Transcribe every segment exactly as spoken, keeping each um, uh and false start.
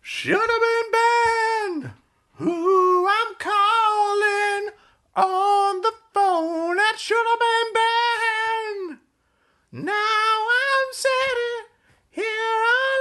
Should have been Ben. Who I'm calling on the phone. That should have been Ben. Now I'm sitting here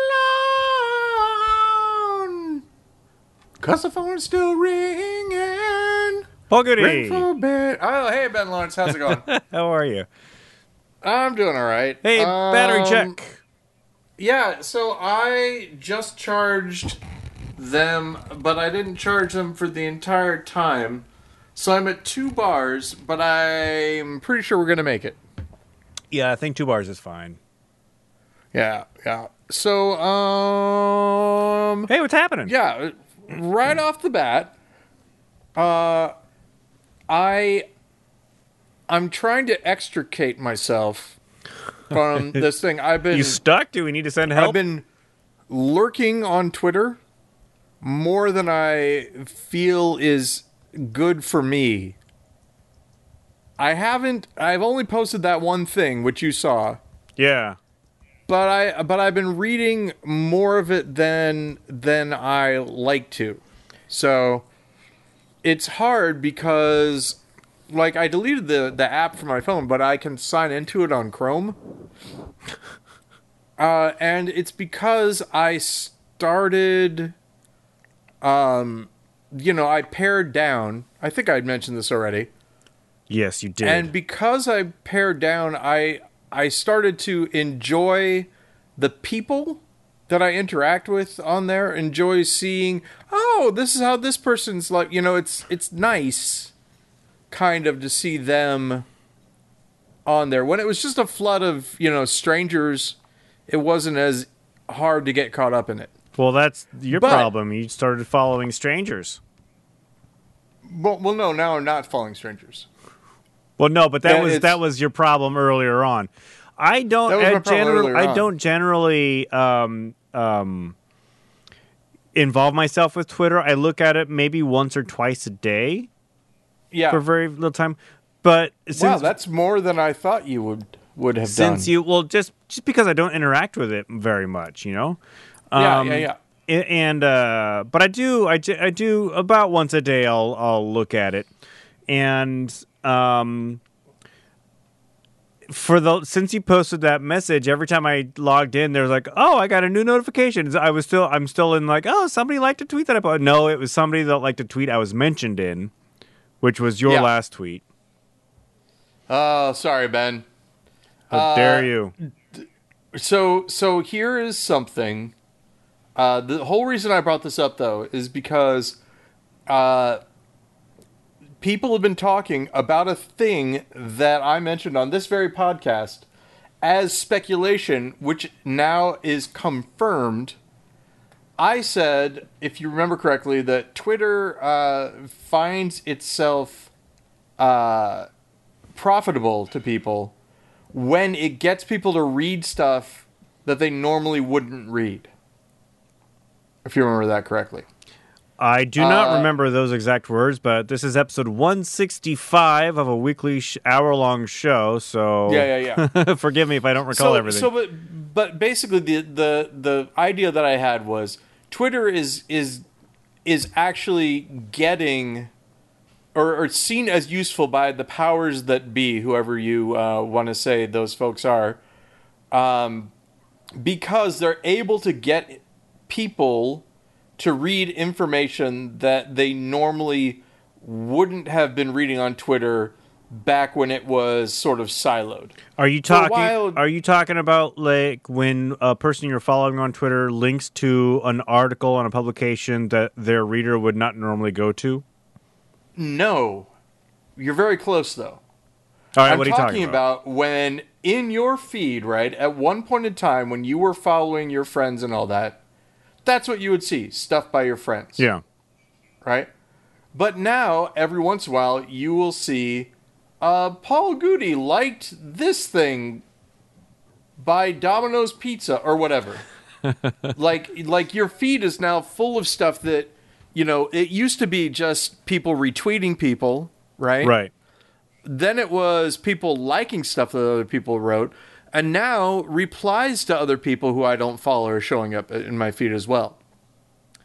alone. Cause the phone's still ringing. Paul Goody. Ring for Ben. Oh, hey, Ben Lawrence. How's it going? How are you? I'm doing all right. Hey, um, battery check. Yeah, so I just charged them, but I didn't charge them for the entire time. So I'm at two bars, but I'm pretty sure we're going to make it. Yeah, I think two bars is fine. Yeah, yeah. So, um... Hey, what's happening? Yeah, right off the bat, uh, I... I'm trying to extricate myself from this thing. I've been... You stuck? Do we need to send help? I've been lurking on Twitter more than I feel is good for me. I haven't... I've only posted that one thing, which you saw. Yeah. But I but I've been reading more of it than than I like to. So it's hard because like I deleted the, the app from my phone, but I can sign into it on Chrome. Uh, and it's because I started um you know, I pared down. I think I'd mentioned this already. Yes, you did. And because I pared down, I I started to enjoy the people that I interact with on there. Enjoy seeing, oh, this is how this person's like. You know, it's it's nice, kind of, to see them on there. When it was just a flood of, you know, strangers, it wasn't as hard to get caught up in it. Well, that's your But- problem. You started following strangers. Well, well, no, now I'm not following strangers. Well, no, but that Yeah, was it's- that was your problem earlier on. I don't. That was I, my problem generally, earlier I on. don't generally um, um, involve myself with Twitter. I look at it maybe once or twice a day Yeah. for very little time. But since Wow, that's more than I thought you would would have since done. you well, just just because I don't interact with it very much, you know. yeah, Um, yeah, yeah. A- And uh, but I do, I do, I do about once a day. I'll I'll look at it, and um, for the since you posted that message, every time I logged in, there's like, oh, I got a new notification. I was still, I'm still in like, oh, somebody liked a tweet that I put. No, it was somebody that liked a tweet I was mentioned in, which was your Yeah. last tweet. Oh, sorry, Ben. How Uh, dare you? So, so here is something. Uh, the whole reason I brought this up, though, is because uh, people have been talking about a thing that I mentioned on this very podcast as speculation, which now is confirmed. I said, if you remember correctly, that Twitter uh, finds itself uh, profitable to people when it gets people to read stuff that they normally wouldn't read. If you remember that correctly. I do not uh, remember those exact words, but this is episode one sixty-five of a weekly sh- hour-long show, so Yeah, yeah, yeah. forgive me if I don't recall so, everything. So, but, but basically, the, the the idea that I had was Twitter is is is actually getting or, or seen as useful by the powers that be, whoever you uh, want to say those folks are, um, because they're able to get people to read information that they normally wouldn't have been reading on Twitter back when it was sort of siloed. Are you For a talking? while- Are you talking about like when a person you're following on Twitter links to an article on a publication that their reader would not normally go to? No. You're very close, though. All right, I'm what are you talking talking about? about when in your feed, right, at one point in time when you were following your friends and all that, that's what you would see, stuff by your friends. Yeah. Right? But now, every once in a while, you will see, uh, Paul Goody liked this thing by Domino's Pizza or whatever. like, like your feed is now full of stuff that, you know, it used to be just people retweeting people, right? Right. Then it was people liking stuff that other people wrote. And now replies to other people who I don't follow are showing up in my feed as well.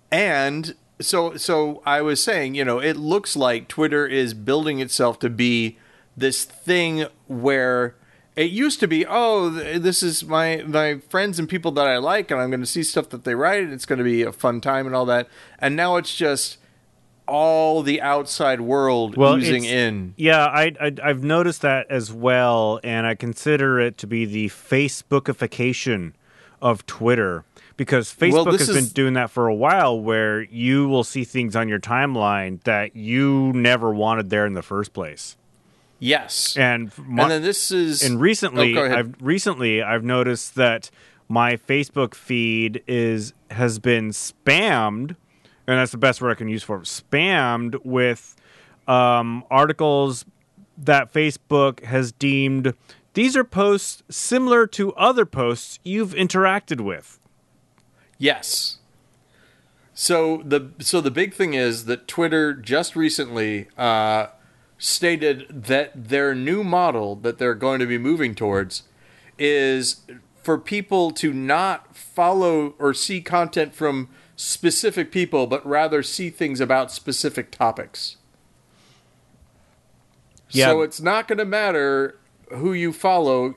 And so so I was saying, you know, it looks like Twitter is building itself to be this thing where it used to be, oh, th- this is my my friends and people that I like, and I'm going to see stuff that they write, and it's going to be a fun time and all that. And now it's just all the outside world well, oozing it's- in. Yeah, I, I I've noticed that as well, and I consider it to be the Facebookification of Twitter, because Facebook Well, this has been is- doing that for a while, where you will see things on your timeline that you never wanted there in the first place. Yes. And my, And then this is and recently, Oh, go ahead. I've recently I've noticed that my Facebook feed is has been spammed, and that's the best word I can use for it, spammed with um, articles that Facebook has deemed these are posts similar to other posts you've interacted with. Yes. So the so the big thing is that Twitter just recently uh, stated that their new model that they're going to be moving towards is for people to not follow or see content from specific people, but rather see things about specific topics. Yeah. So it's not going to matter who you follow.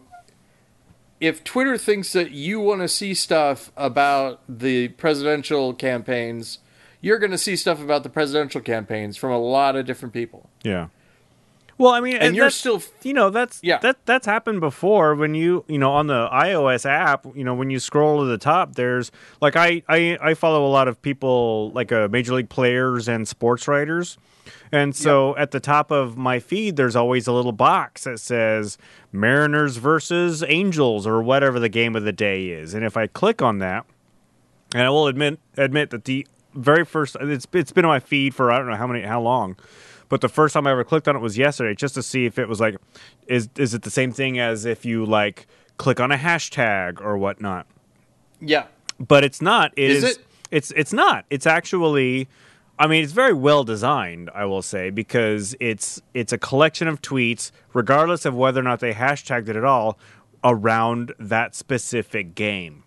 If Twitter thinks that you want to see stuff about the presidential campaigns, you're going to see stuff about the presidential campaigns from a lot of different people. Yeah. Well, I mean, And you're that's- still- you know, that's Yeah. that that's happened before when you, you know, on the iOS app, you know, when you scroll to the top, there's like I I, I follow a lot of people like uh, major league players and sports writers. And so at the top of my feed, there's always a little box that says Mariners versus Angels or whatever the game of the day is. And if I click on that, and I will admit admit that the very first it's it's been on my feed for I don't know how many how long, but the first time I ever clicked on it was yesterday, just to see if it was like, is is it the same thing as if you like click on a hashtag or whatnot? Yeah. But it's not. It Is is. it? It's it's not. It's actually. I mean, it's very well designed, I will say, because it's it's a collection of tweets, regardless of whether or not they hashtagged it at all, around that specific game.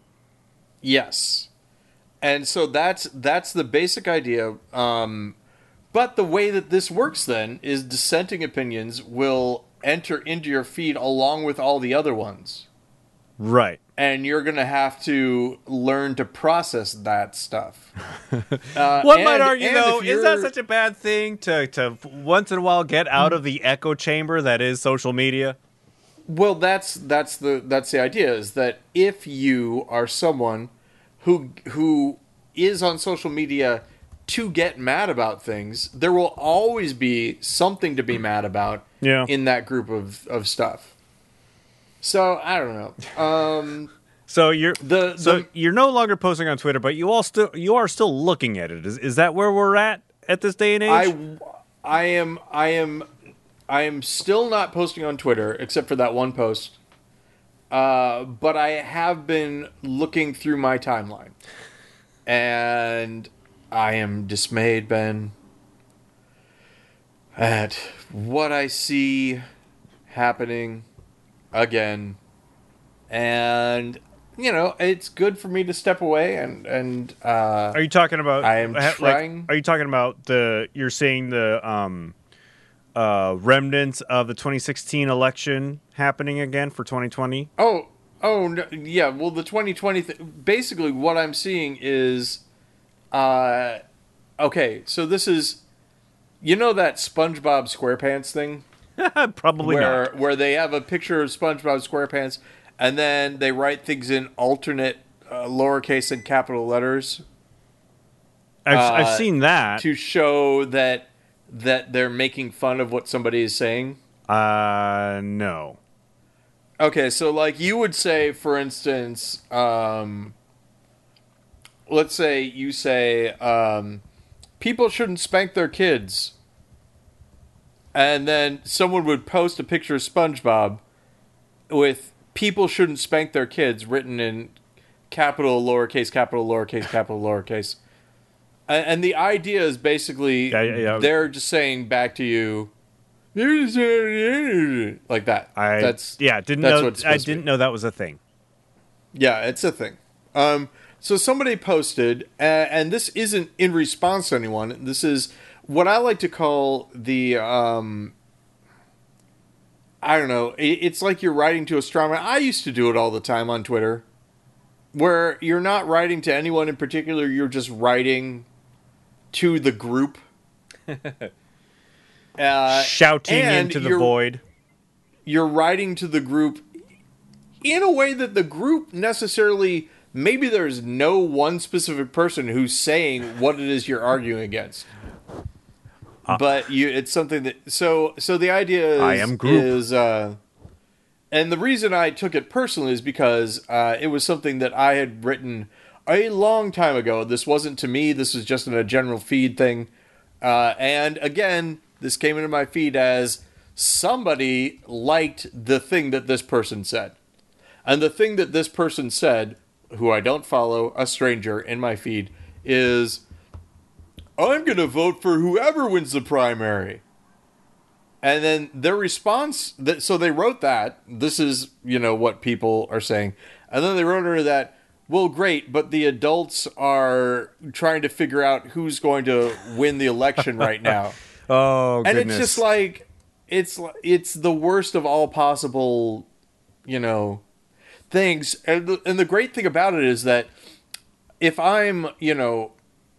Yes. And so that's that's the basic idea. Um, but the way that this works then is dissenting opinions will enter into your feed along with all the other ones. Right. And you're going to have to learn to process that stuff. Uh, One and- might argue, and though, if is that you're- such a bad thing to, to once in a while get out of the echo chamber that is social media? Well, that's that's the that's the idea, is that if you are someone who who is on social media to get mad about things, there will always be something to be mad about Yeah. in that group of, of stuff. So I don't know. Um, So you're the so the you're no longer posting on Twitter, but you all still you are still looking at it. Is is that where we're at at this day and age? I I am I am I am still not posting on Twitter except for that one post. Uh, but I have been looking through my timeline, and I am dismayed, Ben, at what I see happening again. And you know, it's good for me to step away and and uh, Are you talking about? I am ha- like, trying- are you talking about the? You're seeing the um, uh, remnants of the twenty sixteen election happening again for twenty twenty. Oh, oh, no, yeah. Well, the twenty twenty. Th- basically, what I'm seeing is, uh, okay. So this is, you know, that SpongeBob SquarePants thing, Probably where not. where they have a picture of SpongeBob SquarePants, and then they write things in alternate uh, lowercase and capital letters I've, uh, I've seen that. to show that that they're making fun of what somebody is saying. Uh, no. Okay, so like you would say, for instance, um, let's say you say um, people shouldn't spank their kids, and then someone would post a picture of SpongeBob with "people shouldn't spank their kids" written in capital, lowercase, capital, lowercase, capital, lowercase, and, and the idea is basically Yeah, yeah, yeah. they're just saying back to you, like that. I that's yeah didn't that's know. what it's I supposed to be. didn't know that was a thing. Yeah, it's a thing. Um, so somebody posted, uh, and this isn't in response to anyone. This is what I like to call the, um, I don't know, it, it's like you're writing to a straw man. I used to do it all the time on Twitter, where you're not writing to anyone in particular, you're just writing to the group. uh, Shouting into the void. You're writing to the group in a way that the group necessarily, maybe there's no one specific person who's saying what it is you're arguing against. Uh, but you, it's something that, so, so the idea is, I am group. is, uh, and the reason I took it personally is because, uh, it was something that I had written a long time ago. This wasn't to me. This was just in a general feed thing. Uh, and again, this came into my feed as somebody liked the thing that this person said. And the thing that this person said, who I don't follow, a stranger in my feed, is, I'm going to vote for whoever wins the primary. And then their response, that, so they wrote that, this is, you know, what people are saying. And then they wrote under that, well, great, but the adults are trying to figure out who's going to win the election right now. Oh, goodness. And it's just like, it's it's the worst of all possible, you know, things. And the, and the great thing about it is that if I'm, you know,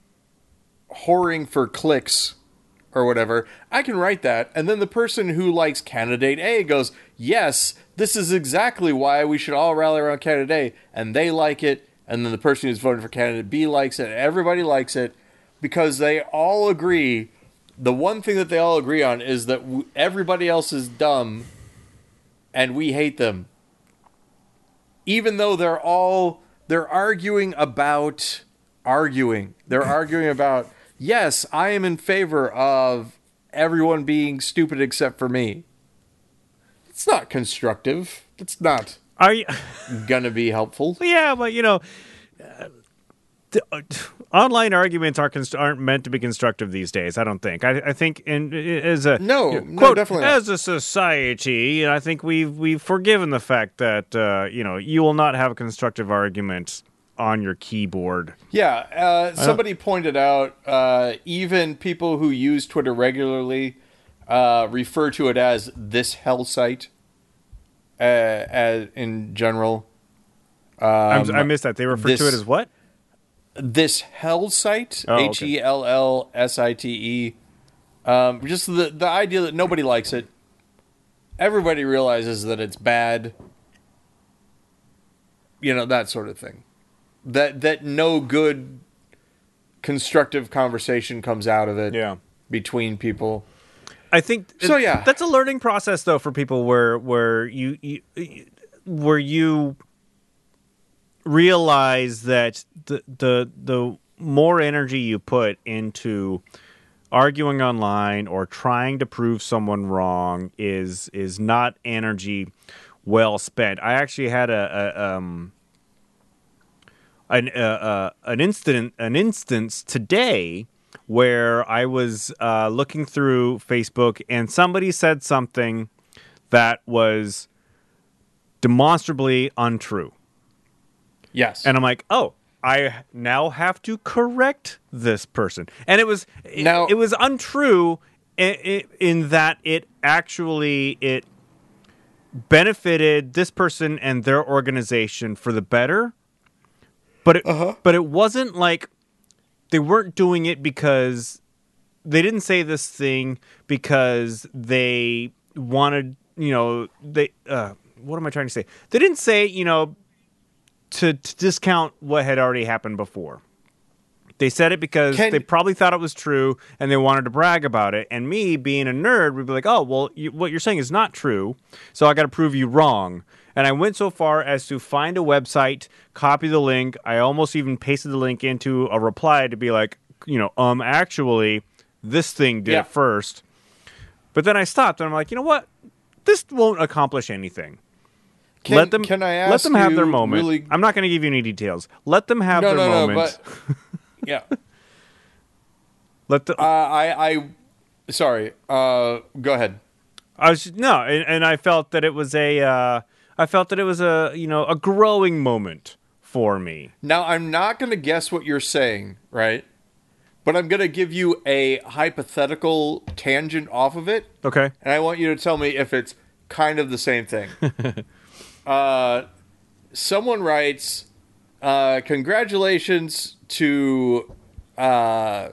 whoring for clicks or whatever, I can write that, and then the person who likes candidate A goes, yes, this is exactly why we should all rally around candidate A, and they like it, and then the person who's voting for candidate B likes it, and everybody likes it, because they all agree, the one thing that they all agree on is that w- everybody else is dumb, and we hate them. Even though they're all, they're arguing about arguing. They're arguing about, yes, I am in favor of everyone being stupid except for me. It's not constructive. It's not Are you gonna be helpful. Yeah, but you know, uh, the, uh, online arguments aren't const- aren't meant to be constructive these days. I don't think. I, I think in as a No, you know, no, quote, definitely not. as a society, I think we've we've forgiven the fact that uh, you know you will not have a constructive argument on your keyboard. Yeah, uh, somebody pointed out uh, even people who use Twitter regularly uh, refer to it as this hell site. Uh, as in general, um, I'm, I missed that. They refer this, to it as what? This hell site, oh, okay. H E L L S I T E. Um, just the the idea that nobody likes it. Everybody realizes that it's bad. You know, that sort of thing. That that no good constructive conversation comes out of it Yeah. between people. I think So, it, yeah. that's a learning process though for people where where you, you where you realize that the the the more energy you put into arguing online or trying to prove someone wrong is is not energy well spent. I actually had a, a um an uh, uh, an incident an instance today where I was uh, looking through Facebook and somebody said something that was demonstrably untrue. Yes. And I'm like, oh, I now have to correct this person. And it was Now- it, it was untrue in, in that it actually it benefited this person and their organization for the better. But it, Uh-huh. but it wasn't like they weren't doing it because they didn't say this thing because they wanted, you know, they, uh, what am I trying to say? They didn't say, you know, to, to discount what had already happened before. They said it because Can- they probably thought it was true and they wanted to brag about it. And me, being a nerd, would be like, oh, well, you, what you're saying is not true, so I got to prove you wrong. And I went so far as to find a website, copy the link. I almost even pasted the link into a reply to be like, you know, um, actually, this thing did Yeah. it first. But then I stopped and I'm like, you know what? This won't accomplish anything. Can, let them can I ask let them have their you moment. Really... I'm not going to give you any details. Let them have no, their no, moment. no, but yeah. Let the Uh, I, I, sorry. Uh, go ahead. I was no, and, and I felt that it was a, uh, I felt that it was a, you know, a growing moment for me. Now, I'm not going to guess what you're saying, right? But I'm going to give you a hypothetical tangent off of it. Okay. And I want you to tell me if it's kind of the same thing. uh, someone writes, uh, congratulations to uh,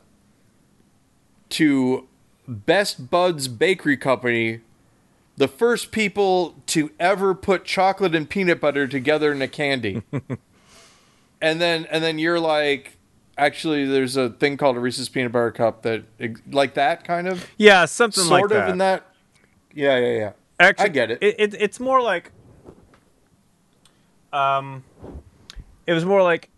to Best Buds Bakery Company, the first people to ever put chocolate and peanut butter together in a candy. and then and then you're like, actually, there's a thing called a Reese's Peanut Butter Cup that, like that kind of? Yeah, something like Sort that. of in that? Yeah, yeah, yeah. Actually, I get it. It, it. It's more like, um, it was more like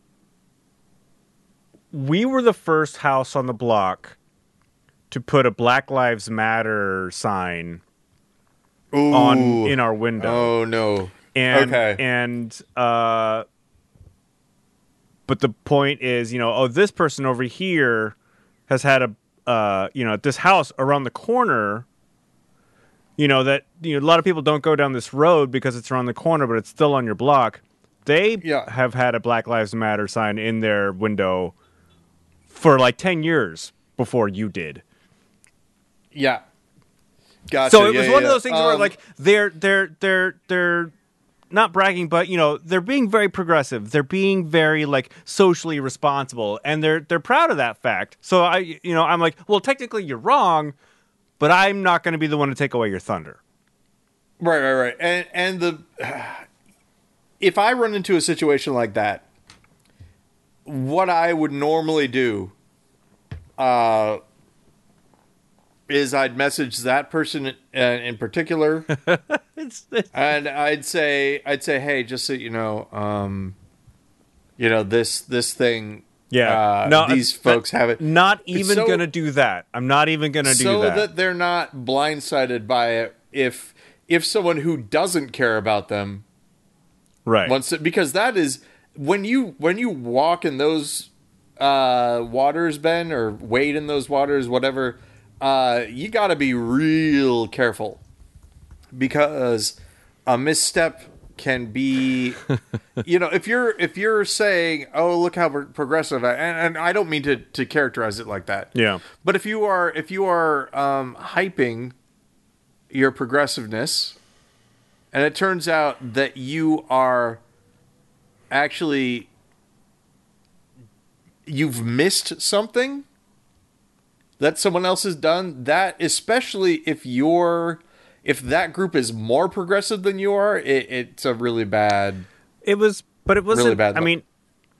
we were the first house on the block to put a Black Lives Matter sign Ooh. on in our window. Oh no. And, okay. And uh, but the point is, you know, oh, this person over here has had a, uh, you know, this house around the corner. You know that you know a lot of people don't go down this road because it's around the corner, but it's still on your block. They Yeah. have had a Black Lives Matter sign in their window for like ten years before you did. Yeah. Gotcha. So it yeah, was yeah, one yeah. of those things um, where like they're they're they're they're not bragging, but you know they're being very progressive. They're being very like socially responsible, and they're they're proud of that fact. So I you know I'm like, well, technically you're wrong, but I'm not going to be the one to take away your thunder. Right, right, right. And and the if I run into a situation like that, what I would normally do uh, is I'd message that person in, uh, in particular, It's, it's and I'd say I'd say, hey, just so you know, um, you know this this thing. yeah. uh, no, these uh, folks have it. Not even so- going to do that. I'm not even going to do so that. that they're not blindsided by it. If if someone who doesn't care about them Right. wants to, because that is when you when you walk in those uh, waters, Ben, or wade in those waters, whatever. Uh, you got to be real careful because a misstep can be, you know, if you're if you're saying, "Oh, look how pro- progressive," I, and, and I don't mean to to characterize it like that. Yeah. But if you are if you are um, hyping your progressiveness, and it turns out that you are actually you've missed something that someone else has done, that especially if you're if that group is more progressive than you are, it, it's a really bad. It was, but it wasn't. Really bad I look. mean,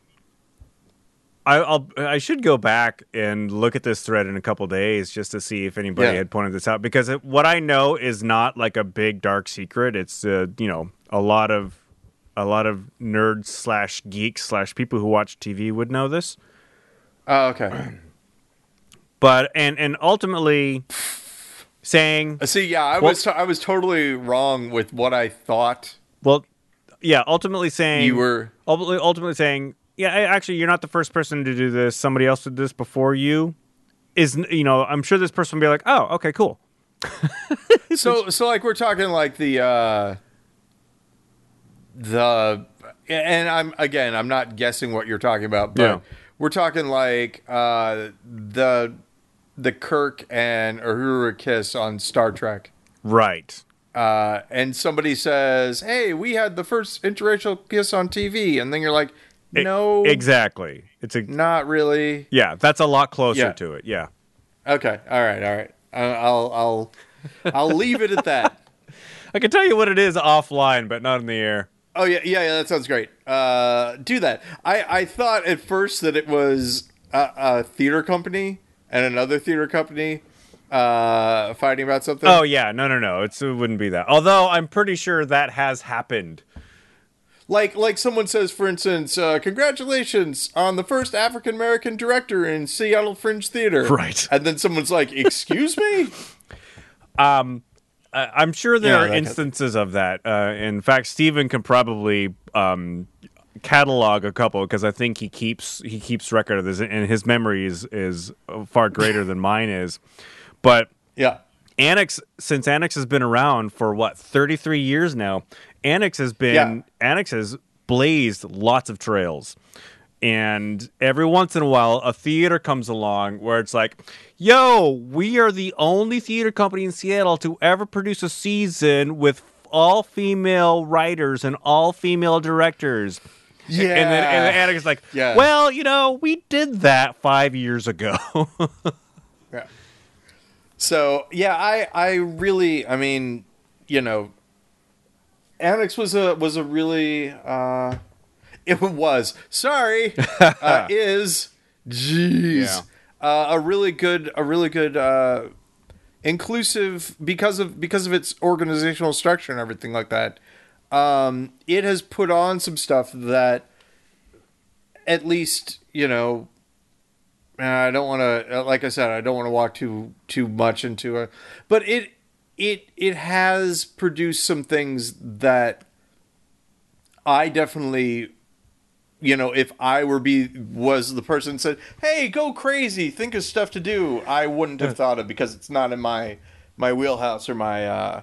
I, I'll I should go back and look at this thread in a couple days just to see if anybody Yeah. had pointed this out, because it, what I know is not like a big dark secret. It's uh, you know a lot of a lot of nerds slash geeks slash people who watch T V would know this. Oh, okay. But and and ultimately saying, See, yeah, I Well- was I was totally wrong with what I thought well, yeah, ultimately saying you were. ultimately, ultimately saying, yeah, I- actually, you're not the first person to do this. Somebody else did this before you. Is you know, I'm sure this person will be like, oh, okay, cool. So, so like we're talking like the uh, the, and I'm again, I'm not guessing what you're talking about, but Yeah. we're talking like uh, the the Kirk and Uhura kiss on Star Trek. Right. Uh, and somebody says, "Hey, we had the first interracial kiss on T V," and then you're like, "No, Exactly. It's a not really." yeah. That's a lot closer Yeah. to it. Yeah. Okay, all right, all right. Uh, I'll I'll I'll leave it at that. I can tell you what it is offline, but not in the air. Oh yeah, yeah, yeah. That sounds great. Uh, do that. I I thought at first that it was a, a theater company and another theater company uh, fighting about something. Oh yeah. No, no, no. It's, it wouldn't be that. Although I'm pretty sure that has happened. Like like someone says, for instance, uh, "Congratulations on the first African American director in Seattle Fringe Theater." Right. And then someone's like, "Excuse me." Um, I- I'm sure there Yeah, are that kind of- instances of that. Uh, in fact, Steven can probably um, catalog a couple because I think he keeps he keeps record of this, and his memory is is far greater than mine is. But Yeah. Annex, since Annex has been around for what thirty-three years now, Annex has been Yeah. Annex has blazed lots of trails. And every once in a while, a theater comes along where it's like, yo, we are the only theater company in Seattle to ever produce a season with all-female writers and all-female directors. Yeah. And then and the Annex is like, yeah. well, you know, we did that five years ago. yeah. So, yeah, I, I really, I mean, you know, Annex was a, was a really... Uh, It was sorry uh, is jeez yeah. uh, a really good a really good uh, inclusive because of because of its organizational structure and everything like that. Um, it has put on some stuff that at least you know. I don't want to like I said I don't want to walk too too much into it, but it it it has produced some things that I definitely. You know, if I were be was the person that said, "Hey, go crazy, think of stuff to do," I wouldn't have thought of because it's not in my my wheelhouse or my uh,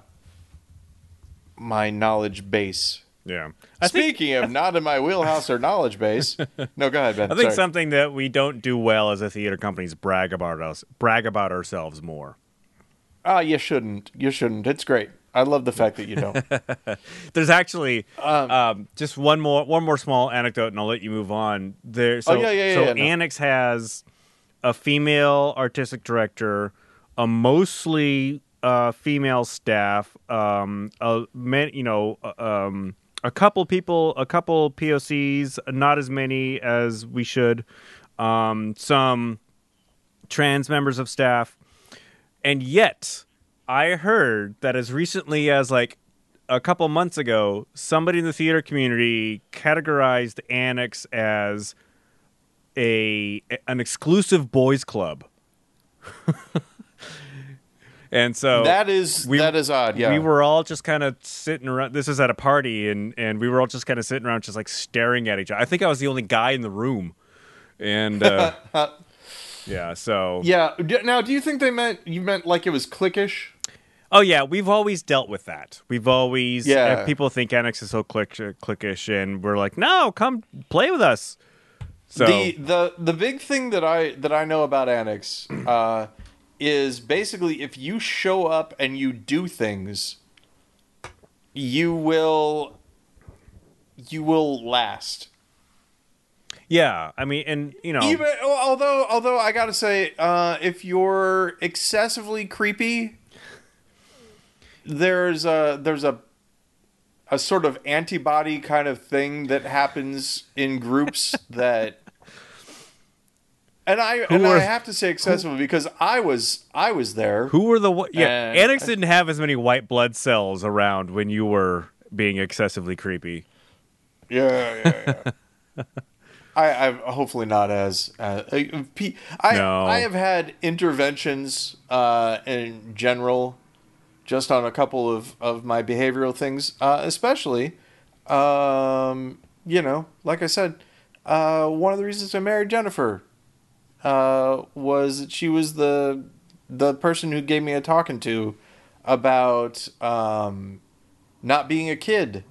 my knowledge base. Yeah. I Speaking think, of not in my wheelhouse or knowledge base, no, go ahead, Ben. I think Sorry. something that we don't do well as a theater company is brag about us, brag about ourselves more. Ah, uh, you shouldn't. You shouldn't. It's great. I love the fact that you don't. There's actually um, um, just one more one more small anecdote, and I'll let you move on. There, so, oh yeah, yeah, yeah. So yeah, no. Annex has a female artistic director, a mostly uh, female staff, um, a man, you know, um, a couple people, a couple P O Cs, not as many as we should, um, some trans members of staff, and yet. I heard that as recently as like a couple months ago, somebody in the theater community categorized Annex as a an exclusive boys club. And so that is we, that is odd. Yeah, we were all just kind of sitting around. This was at a party, and and we were all just kind of sitting around, just like staring at each other. I think I was the only guy in the room, and. Uh, Yeah, so... Yeah, now, do you think they meant... You meant like it was cliquish? Oh, yeah, we've always dealt with that. We've always... Yeah. Uh, people think Annex is so click, clickish, and we're like, no, come play with us. So The the, the big thing that I that I know about Annex uh, is basically if you show up and you do things, you will... You will last. Yeah, I mean, and you know, even although although I gotta say, uh, if you're excessively creepy, there's a there's a a sort of antibody kind of thing that happens in groups that, and I who and were, I have to say excessively who, because I was I was there. Who were the yeah? Annex didn't have as many white blood cells around when you were being excessively creepy. Yeah, yeah, yeah. I, I've hopefully not as uh, I no. I have had interventions uh, in general, just on a couple of, of my behavioral things, uh, especially, um, you know, like I said, uh, one of the reasons I married Jennifer uh, was that she was the the person who gave me a talking to about um, not being a kid.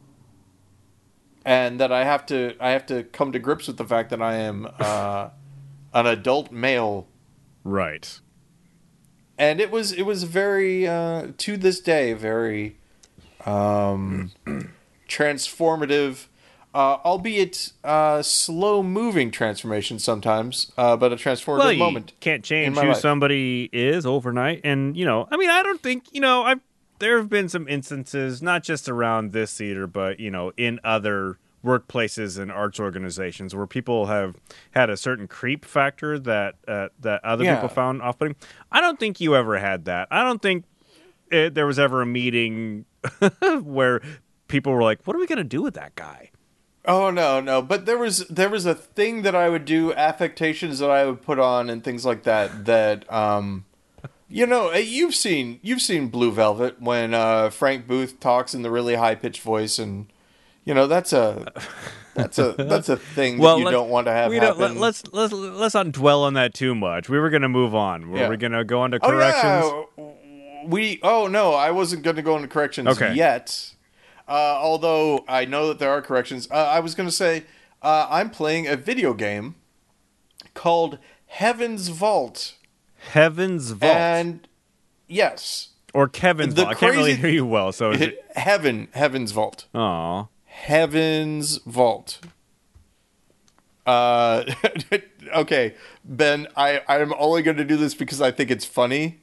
And that I have to, I have to come to grips with the fact that I am uh, an adult male, right? And it was, it was very, uh, to this day, very um, transformative, uh, albeit uh, slow-moving transformation sometimes, uh, but a transformative well, you moment. Can't change who life. somebody is overnight, and you know, I mean, I don't think you know, I've. There have been some instances, not just around this theater, but, you know, in other workplaces and arts organizations where people have had a certain creep factor that uh, that other yeah. people found off-putting. I don't think you ever had that. I don't think it, there was ever a meeting where people were like, what are we going to do with that guy? Oh, no, no. But there was there was a thing that I would do, affectations that I would put on and things like that, that... Um, You know, you've seen you've seen Blue Velvet when uh, Frank Booth talks in the really high pitched voice, and you know that's a that's a that's a thing well, that you don't want to have we happen. Don't, let, let's let's let's not dwell on that too much. We were going to move on. Were yeah. we going to go on to corrections? Oh, yeah. We oh no, I wasn't going to go into corrections okay. yet. Uh, although I know that there are corrections. Uh, I was going to say uh, I'm playing a video game called Heaven's Vault. Heaven's Vault. And yes. Or Kevin's The Vault. I can't really crazy- hear you well, so is it... Heaven, Heaven's Vault. Aw. Heaven's Vault. Uh, okay, Ben, I, I'm only going to do this because I think it's funny.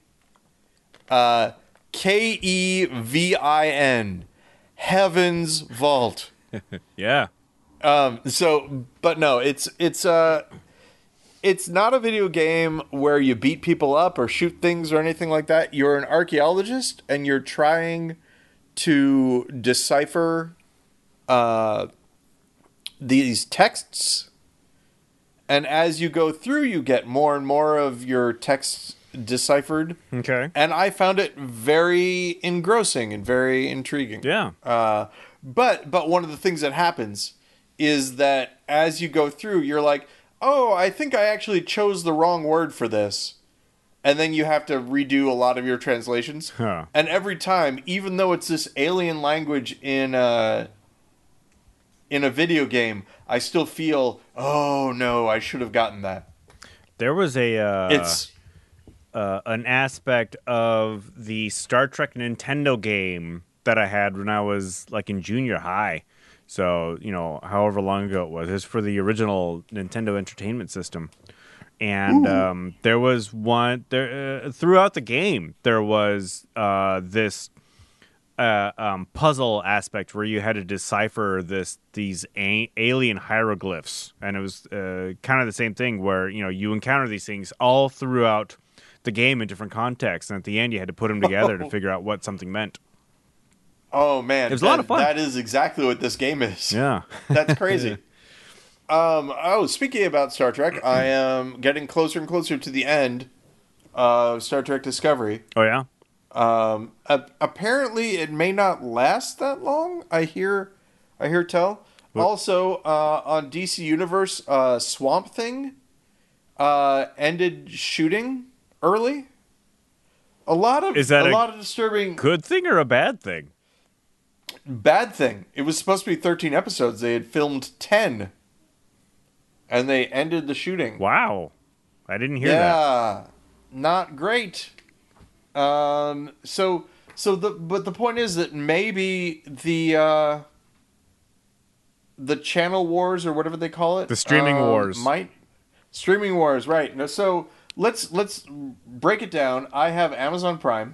Uh, K E V I N. Heaven's Vault. Yeah. Um, so, but no, it's, it's, uh, it's not a video game where you beat people up or shoot things or anything like that. You're an archaeologist and you're trying to decipher, uh, these texts. And as you go through, you get more and more of your texts deciphered. Okay. And I found it very engrossing and very intriguing. Yeah. Uh, but but one of the things that happens is that as you go through, you're like, oh, I think I actually chose the wrong word for this. And then you have to redo a lot of your translations. Huh. And every time, even though it's this alien language in a, in a video game, I still feel, oh no, I should have gotten that. There was a uh, It's uh, an aspect of the Star Trek Nintendo game that I had when I was like in junior high. So, you know, however long ago it was. It's for the original Nintendo Entertainment System. And um, there was one there uh, throughout the game. There was uh, this uh, um, puzzle aspect where you had to decipher this these a- alien hieroglyphs, and it was uh, kind of the same thing where you know you encounter these things all throughout the game in different contexts, and at the end you had to put them together to figure out what something meant. oh man, It was a lot of fun. That is exactly what this game is. Yeah, That's crazy. um, oh, speaking about Star Trek, I am getting closer and closer to the end of Star Trek Discovery. oh yeah. Um, a- apparently, it may not last that long. I hear, I hear tell. What? Also, uh, on D C Universe, uh, Swamp Thing uh, ended shooting early. A lot of Is that a a lot of disturbing. Good thing or a bad thing? Bad thing. It was supposed to be thirteen episodes. They had filmed ten, and they ended the shooting. Wow, I didn't hear yeah, that. not great. Um. So so the but the point is that maybe the uh, the channel wars or whatever they call it, The streaming um, wars. might streaming wars, right? No, so let's let's break it down. I have Amazon Prime.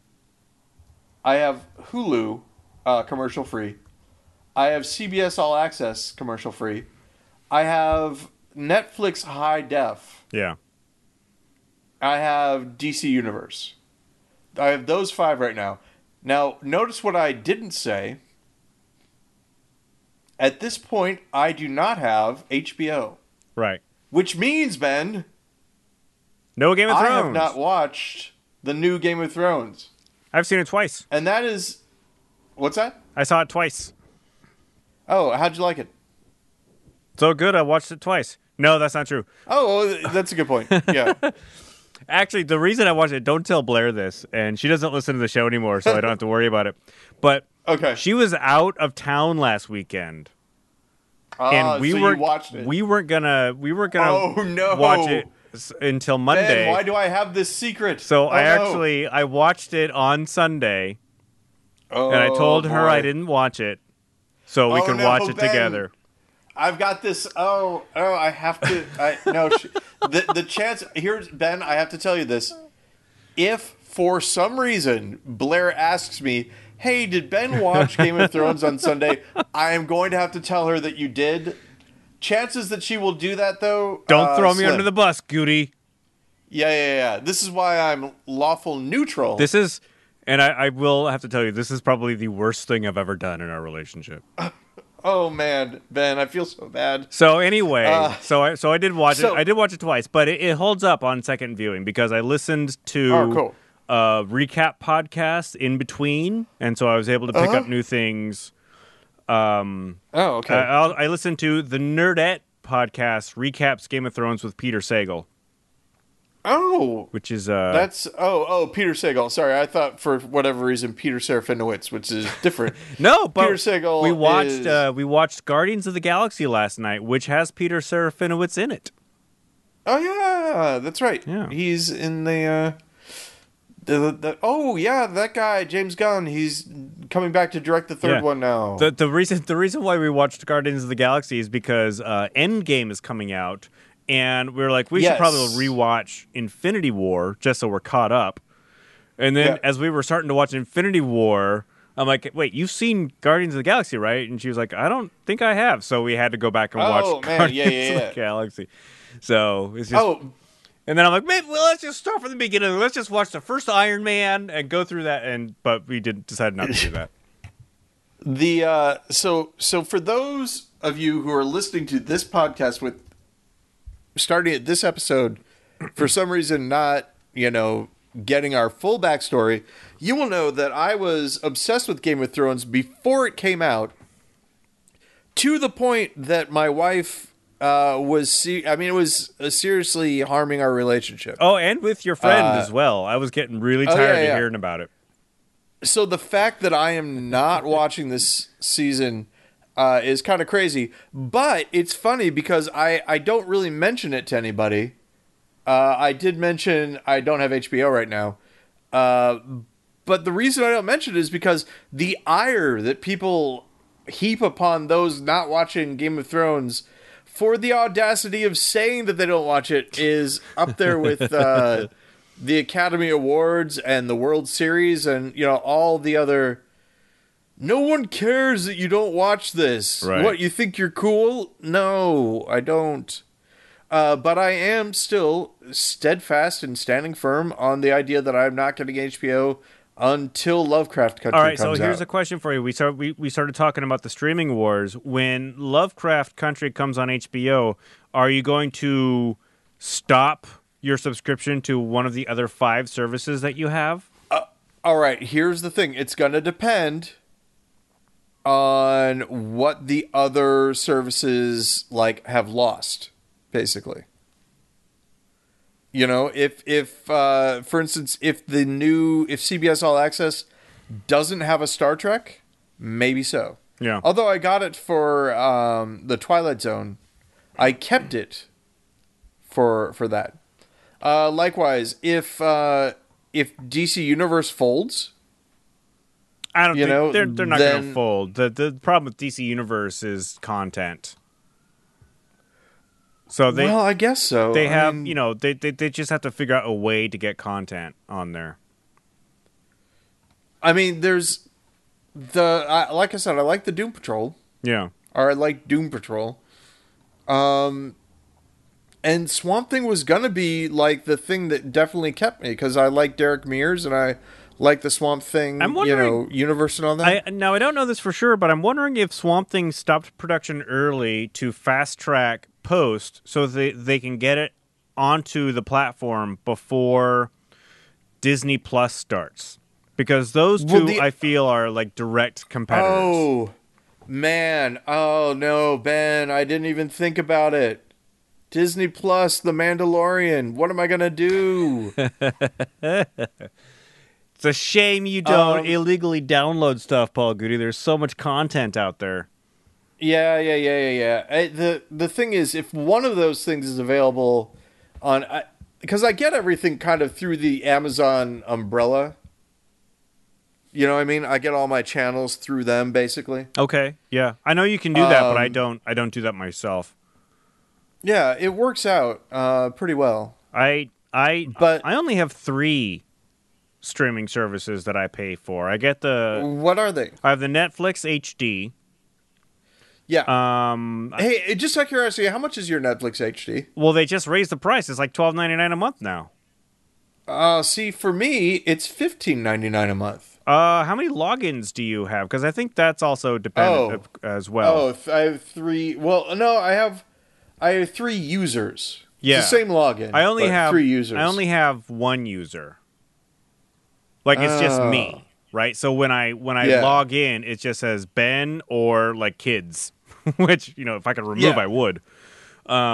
I have Hulu, uh, commercial free. I have C B S All Access, commercial free. I have Netflix High Def. Yeah. I have D C Universe. I have those five right now. Now, notice what I didn't say. At this point, I do not have H B O. Right. Which means, Ben, No Game of I Thrones. have not watched the new Game of Thrones. I've seen it twice. And that is... What's that? I saw it twice. Oh, how'd you like it? So good, I watched it twice. No, that's not true. Oh, well, that's a good point. Yeah. Actually, the reason I watched it, don't tell Blair this, and she doesn't listen to the show anymore, so I don't have to worry about it. But Okay. she was out of town last weekend, Ah, and we so were you watched it. we weren't gonna we weren't gonna Oh, no. watch it s- until Monday. Ben, why do I have this secret? so Oh, I no. actually I watched it on Sunday, Oh, and I told her boy. I didn't watch it, so we Oh, could no, watch it Ben. together. I've got this. Oh, oh, I have to. I no. Sh- the the chance here's Ben. I have to tell you this. If for some reason Blair asks me, "Hey, did Ben watch Game of Thrones on Sunday?" I am going to have to tell her that you did. Chances that she will do that, though. Don't uh, throw me slim. under the bus, Goody. Yeah, yeah, yeah. This is why I'm lawful neutral. This is, and I, I will have to tell you, this is probably the worst thing I've ever done in our relationship. Oh man, Ben, I feel so bad. So anyway, Uh, so I so I did watch so- it. I did watch it twice, but it, it holds up on second viewing because I listened to Oh, cool. a recap podcast in between, and so I was able to pick Uh-huh. up new things. Um, Oh, okay. I, I'll, I listened to the Nerdette podcast recaps Game of Thrones with Peter Sagal. Oh, which is uh that's oh oh Peter Sagal. Sorry, I thought for whatever reason Peter Serafinowicz, which is different. no, but Peter Sagal. we watched is... uh, we watched Guardians of the Galaxy last night, which has Peter Serafinowicz in it. Oh yeah, that's right. Yeah. He's in the. Uh, the, the oh yeah, that guy James Gunn. He's coming back to direct the third Yeah. one now. The the reason the reason why we watched Guardians of the Galaxy is because uh, Endgame is coming out. And we were like, we Yes. should probably rewatch Infinity War just so we're caught up. And then Yeah. as we were starting to watch Infinity War, I'm like, wait, you've seen Guardians of the Galaxy, right? And she was like, I don't think I have. So we had to go back and Oh, watch man. Guardians Yeah, yeah, of yeah. the Galaxy. So it's just. oh, And then I'm like, maybe well, let's just start from the beginning. Let's just watch the first Iron Man and go through that. And but we did decide not to do that. the uh, so so for those of you who are listening to this podcast with starting at this episode, for some reason not you know getting our full backstory, you will know that I was obsessed with Game of Thrones before it came out, to the point that my wife uh, was. Se- I mean, it was uh, seriously harming our relationship. Oh, and with your friend Uh, as well. I was getting really oh, tired yeah, of yeah. hearing about it. So the fact that I am not watching this season uh, is kind of crazy. But it's funny because I, I don't really mention it to anybody. Uh, I did mention I don't have H B O right now. Uh, but the reason I don't mention it is because the ire that people heap upon those not watching Game of Thrones for the audacity of saying that they don't watch it is up there with... Uh, the Academy Awards and the World Series and, you know, all the other... No one cares that you don't watch this. Right. What, you think you're cool? No, I don't. Uh, but I am still steadfast and standing firm on the idea that I'm not getting H B O until Lovecraft Country All right, comes so here's out. a question for you. We start we, we started talking about the streaming wars. When Lovecraft Country comes on H B O, are you going to stop your subscription to one of the other five services that you have? All right, here's the thing. It's going to depend on what the other services like have lost, basically. You know, if if uh, for instance, if the new if C B S All Access doesn't have a Star Trek, maybe so. Yeah. Although I got it for um, the Twilight Zone, I kept it for for that. Uh, likewise, if uh, if D C Universe folds, I don't You think know, they're they're not going to then- fold. The the problem with D C Universe is content. So they well, I guess so. they I have, mean, you know, they, they they just have to figure out a way to get content on there. I mean, there's the I, like I said, I like the Doom Patrol, Yeah. or I like Doom Patrol. Um, and Swamp Thing was gonna be like the thing that definitely kept me because I like Derek Mears and I like the Swamp Thing, I'm you wondering- know, universe and all that. I now I don't know this for sure, but I'm wondering if Swamp Thing stopped production early to fast track post so they they can get it onto the platform before Disney Plus starts. Because those two Well, the- I feel are like direct competitors. Oh, man. Oh, no, Ben. I didn't even think about it. Disney Plus, The Mandalorian. What am I going to do? It's a shame you don't Um, illegally download stuff, Paul Goody. There's so much content out there. yeah, yeah, yeah, yeah, yeah. I, the, the thing is, if one of those things is available on... I, because I get everything kind of through the Amazon umbrella. You know what I mean? I get all my channels through them, basically. Okay, yeah. I know you can do that, but I Um, don't I don't do that myself. Yeah, it works out uh, pretty well. I I But- I only have three streaming services that I pay for. I get the What are they? I have the Netflix H D. Yeah. Um, hey, just out of curiosity, how much is your Netflix H D? well, they just raised the price. It's like twelve ninety nine a month now. Uh, see, for me, it's fifteen ninety nine a month. Uh, how many logins do you have? Because I think that's also dependent Oh. as well. Oh, th- I have three. Well, no, I have, I have three users. Yeah. It's the same login. I only but have three users. I only have one user. Like it's just Oh. me, right? So when I when I Yeah. log in, it just says Ben or like kids, which you know if I could remove, Yeah. I would. Um,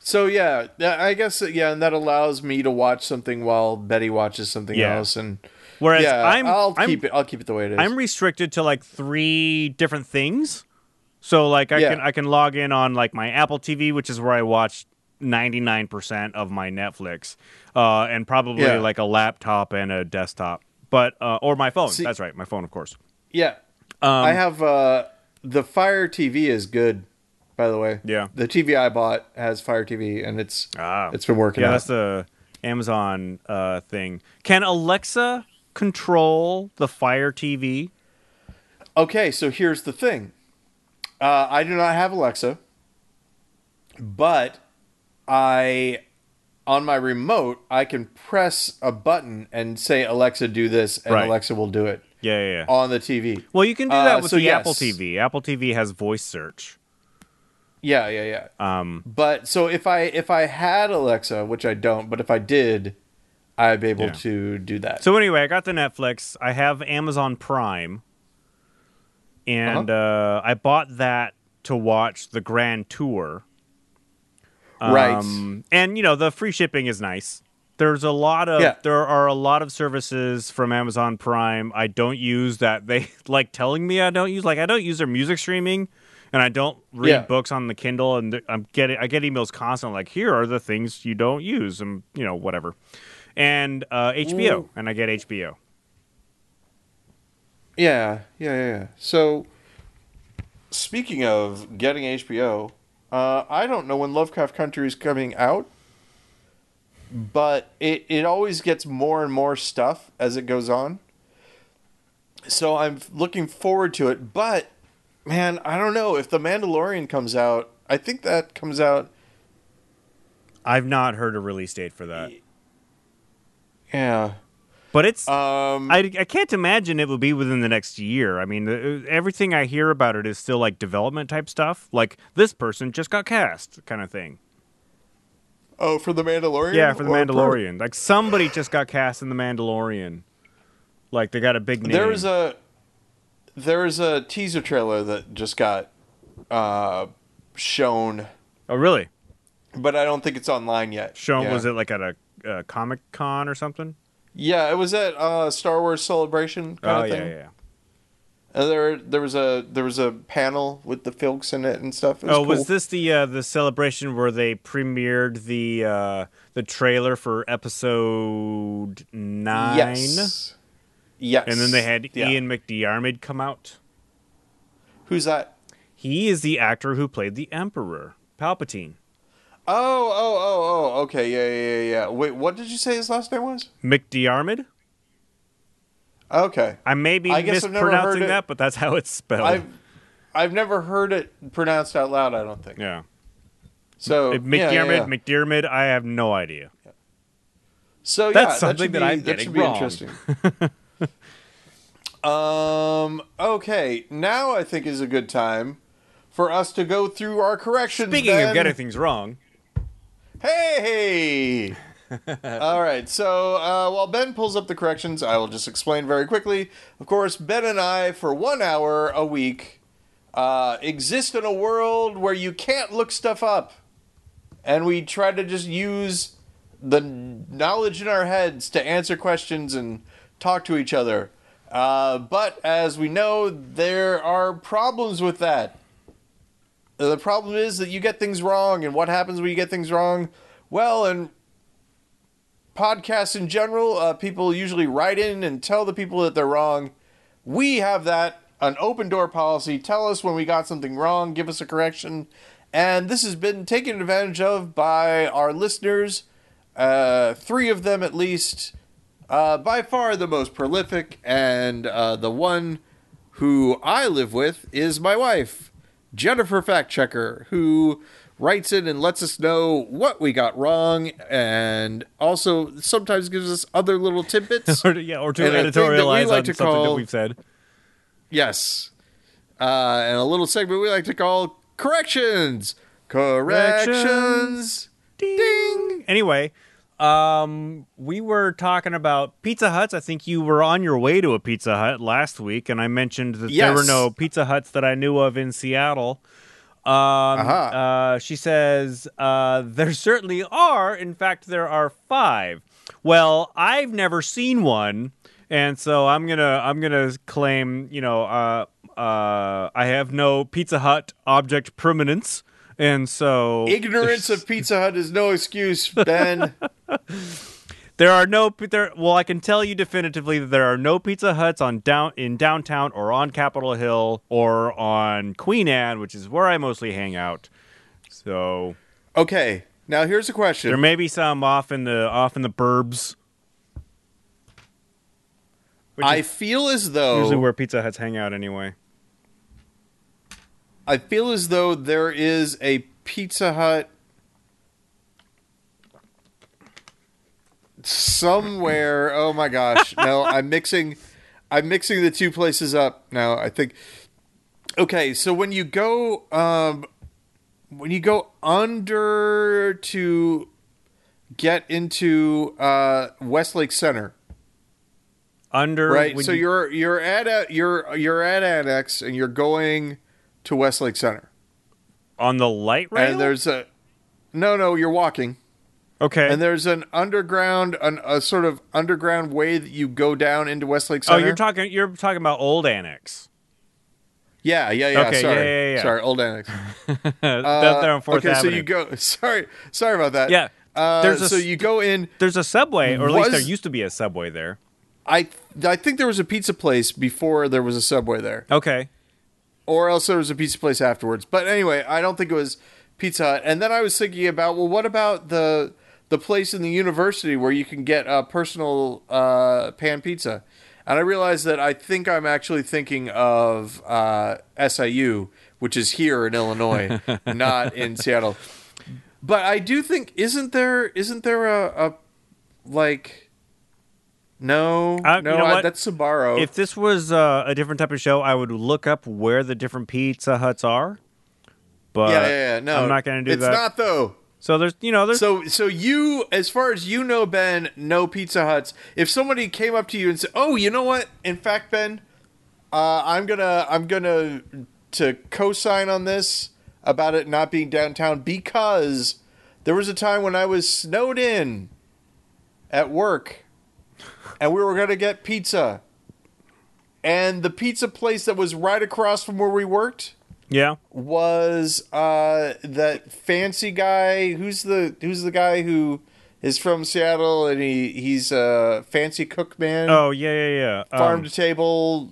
So yeah, yeah, I guess yeah, and that allows me to watch something while Betty watches something Yeah. else, and Whereas yeah, I'm I'll I'm keep it. I'll keep it the way it is. I'm restricted to like three different things. So like I Yeah. can I can log in on like my Apple T V, which is where I watch ninety-nine percent of my Netflix, uh, and probably Yeah. like a laptop and a desktop, but uh, or my phone. See- That's right, my phone, of course. yeah, Um, I have uh, the Fire T V is good, by the way. Yeah. the T V I bought has Fire T V, and it's Ah. it's been working Yeah, out. that's the Amazon uh, thing. Can Alexa control the Fire T V? Okay, so here's the thing. Uh, I do not have Alexa, but I, on my remote, I can press a button and say, Alexa, do this, and Right. Alexa will do it Yeah, yeah, yeah. on the T V. Well, you can do Uh, that with so the yes. Apple T V. Apple T V has voice search. Yeah, yeah, yeah. Um, But so if I if I had Alexa, which I don't, but if I did, I'd be able Yeah. to do that. So anyway, I got the Netflix. I have Amazon Prime, and Uh-huh. uh, I bought that to watch the Grand Tour. Right. Um, and you know the free shipping is nice. There's a lot of Yeah. there are a lot of services from Amazon Prime I don't use that they like telling me I don't use. Like I don't use their music streaming, and I don't read Yeah. books on the Kindle. And th- I'm getting I get emails constantly like, here are the things you don't use, and you know whatever. And uh, H B O, Ooh. and I get H B O. Yeah, yeah, yeah, yeah. So, speaking of getting H B O, uh, I don't know when Lovecraft Country is coming out, but it, it always gets more and more stuff as it goes on. So I'm looking forward to it, but man, I don't know if The Mandalorian comes out. I think that comes out. I've not heard a release date for that, Yeah. but it's. Um. I, I can't imagine it will be within the next year. I mean, the, everything I hear about it is still like development type stuff. Like this person just got cast, kind of thing. oh, for The Mandalorian. Yeah, for the Or per- Mandalorian. Like somebody just got cast in the Mandalorian. Like they got a big name. There was a there was a teaser trailer that just got uh, shown, Oh, really? but I don't think it's online yet. Shown? Yeah. Was it like at a, a Comic Con or something? Yeah, it was at uh, Star Wars Celebration kind Oh of yeah, thing. yeah, yeah. And there there was a there was a panel with the Filks in it and stuff. It was Oh, cool. was this the uh, the celebration where they premiered the uh, the trailer for episode nine? Yes. Yes. And then they had Yeah. Ian McDiarmid come out. Who's that? He is the actor who played the Emperor, Palpatine. Oh, oh, oh, oh. Okay, yeah, yeah, yeah, yeah. Wait, what did you say his last name was? McDiarmid? Okay. I may be I guess I've never heard mispronouncing it. that, but that's how it's spelled. I've I've never heard it pronounced out loud. I don't think. yeah. So If yeah, McDiarmid, yeah, yeah. McDiarmid, I have no idea. So That's yeah, something that, that should be, I'm that getting should be wrong. interesting. um. Okay. Now I think is a good time for us to go through our corrections. Speaking Ben. of getting things wrong, Hey. All right. So uh, while Ben pulls up the corrections, I will just explain very quickly. Of course, Ben and I, for one hour a week, uh, exist in a world where you can't look stuff up, and we try to just use the knowledge in our heads to answer questions and talk to each other. Uh, but as we know, there are problems with that. The problem is that you get things wrong, and what happens when you get things wrong? Well, in podcasts in general, uh, people usually write in and tell the people that they're wrong. We have that, an open door policy. Tell us when we got something wrong, give us a correction. And this has been taken advantage of by our listeners, uh, three of them at least. Uh, by far the most prolific, and uh, the one who I live with is my wife, Jennifer Fact Checker, who writes in and lets us know what we got wrong, and also sometimes gives us other little tidbits. or to, yeah, or to And a thing that we editorialize like on to something that call- we've said. Yes. Uh, and a little segment we like to call Corrections. Corrections. Ding. Anyway, um, we were talking about Pizza Huts. I think you were on your way to a Pizza Hut last week, and I mentioned that there were Yes. no Pizza Huts that I knew of in Seattle. Um, Aha. uh, she says, uh, there certainly are. In fact, there are five. Well, I've never seen one, and so I'm gonna I'm gonna claim, you know, uh, uh, I have no Pizza Hut object permanence, and so Ignorance of Pizza Hut is no excuse, Ben. there are no there. Well, I can tell you definitively that there are no Pizza Huts on down in downtown or on Capitol Hill or on Queen Anne, which is where I mostly hang out. So Okay, now here's a question. there may be some off in the off in the burbs. Which I is feel as though usually where Pizza Huts hang out anyway. I feel as though there is a Pizza Hut somewhere. Oh my gosh. No, I'm mixing I'm mixing the two places up now. I think Okay, so when you go um when you go under to get into uh Westlake Center, Under right? when So you- you're you're at a, you're you're at Annex and you're going to Westlake Center. on the light rail. And there's a no, no, you're walking, okay. and there's an underground, an, a sort of underground way that you go down into Westlake oh, Center. you're talking you're talking about Old Annex. yeah, yeah, yeah. Okay, sorry, yeah, yeah, yeah. sorry, Old Annex. That's Uh, there on Fourth okay, Avenue. so you go. Sorry, sorry about that. Yeah, Uh, there's a so s- you go in. There's a Subway, or at least there Was- used to be a Subway there. I I think there was a pizza place before there was a Subway there, Okay. or else there was a pizza place afterwards. But anyway, I don't think it was Pizza Hut. And then I was thinking about, well, what about the the place in the university where you can get a personal uh, pan pizza? And I realized that I think I'm actually thinking of uh, S I U, which is here in Illinois, not in Seattle. But I do think isn't there isn't there a, a like no Uh, no you know I, what? that's Sbarro. If this was uh, a different type of show, I would look up where the different Pizza Huts are. But yeah, yeah, yeah. No, I'm not going to do it's that. It's not though. So there's, you know, there's. So, so you, as far as you know, Ben, no Pizza Huts. If somebody came up to you and said, "Oh, you know what? In fact, Ben, uh, I'm gonna, I'm gonna to co-sign on this about it not being downtown because there was a time when I was snowed in at work, and we were gonna get pizza, and the pizza place that was right across from where we worked." yeah. Was uh, that fancy guy? Who's the who's the guy who is from Seattle and he he's a fancy cook man, Oh yeah, yeah, yeah. farm Um, to table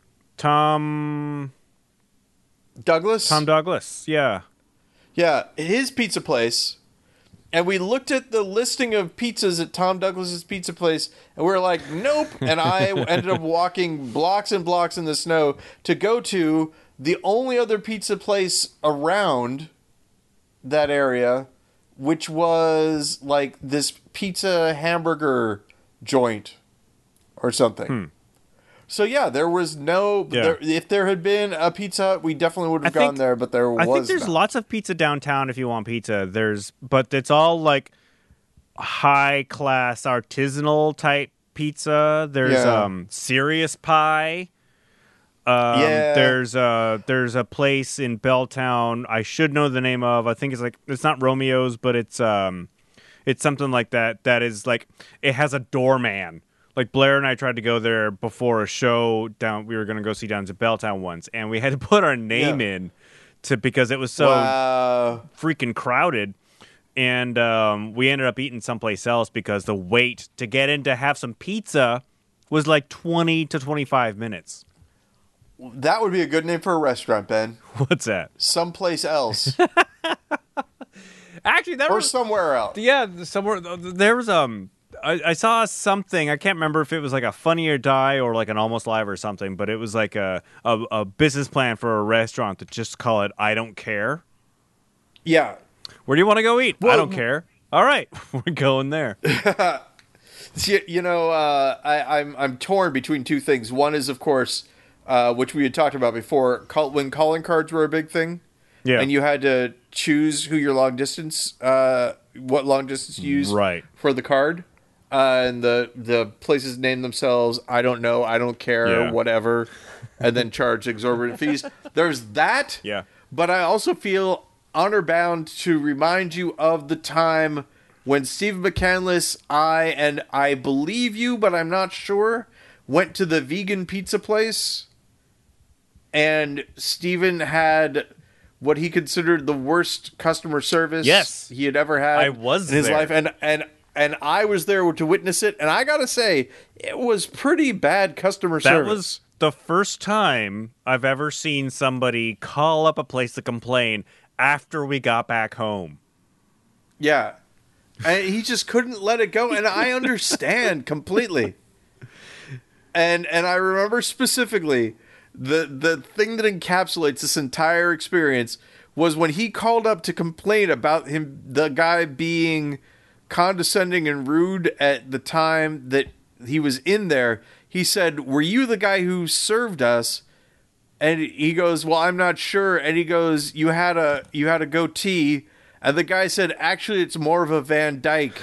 Tom Douglas. Tom Douglas. Yeah. Yeah, his pizza place. And we looked at the listing of pizzas at Tom Douglas's pizza place, and we were like, nope. And I ended up walking blocks and blocks in the snow to go to the only other pizza place around that area, which was like this pizza hamburger joint or something. Hmm. So yeah, there was no. Yeah. There, if there had been a Pizza Hut, we definitely would have I gone think- there. But there was. I think there's not. lots of pizza downtown if you want pizza. There's, but it's all like high class artisanal type pizza. There's Yeah. um Serious Pie. Um, Yeah. There's a there's a place in Belltown I should know the name of. I think it's like it's not Romeo's, but it's um it's something like that. That is like it has a doorman. Like Blair and I tried to go there before a show down. We were going to go see down to Belltown once, and we had to put our name Yeah. in to because it was so Wow. freaking crowded. And um, we ended up eating someplace else because the wait to get in to have some pizza was like twenty to twenty-five minutes. That would be a good name for a restaurant, Ben. What's that? Someplace else. Actually, that or was somewhere else. yeah. Somewhere there was um. I, I saw something. I can't remember if it was like a Funny or Die or like an Almost Live or something, but it was like a a, a business plan for a restaurant to just call it "I don't care." Yeah. Where do you want to go eat? I Well- don't care. All right, we're going there. You, you know, uh, I, I'm I'm torn between two things. One is, of course, uh, which we had talked about before, call, when calling cards were a big thing, Yeah, and you had to choose who your long distance, uh, what long distance you use Right. for the card, uh, and the the places name themselves. I don't know. I don't care. Yeah. Whatever, and then charge exorbitant fees. There's that. yeah. but I also feel honor bound to remind you of the time when Steve McCandless, I, and I believe you, but I'm not sure, went to the vegan pizza place, and Steven had what he considered the worst customer service Yes. he had ever had I was in his there. life, and and and I was there to witness it, and I gotta say, it was pretty bad customer That service. was the first time I've ever seen somebody call up a place to complain after we got back home. Yeah. And he just couldn't let it go, and I understand completely. And and I remember specifically the the thing that encapsulates this entire experience was when he called up to complain about him, the guy being condescending and rude at the time that he was in there. He said, "Were you the guy who served us?" And he goes, "Well, I'm not sure." And he goes, "You had a you had a goatee." And the guy said, "Actually, it's more of a Van Dyke."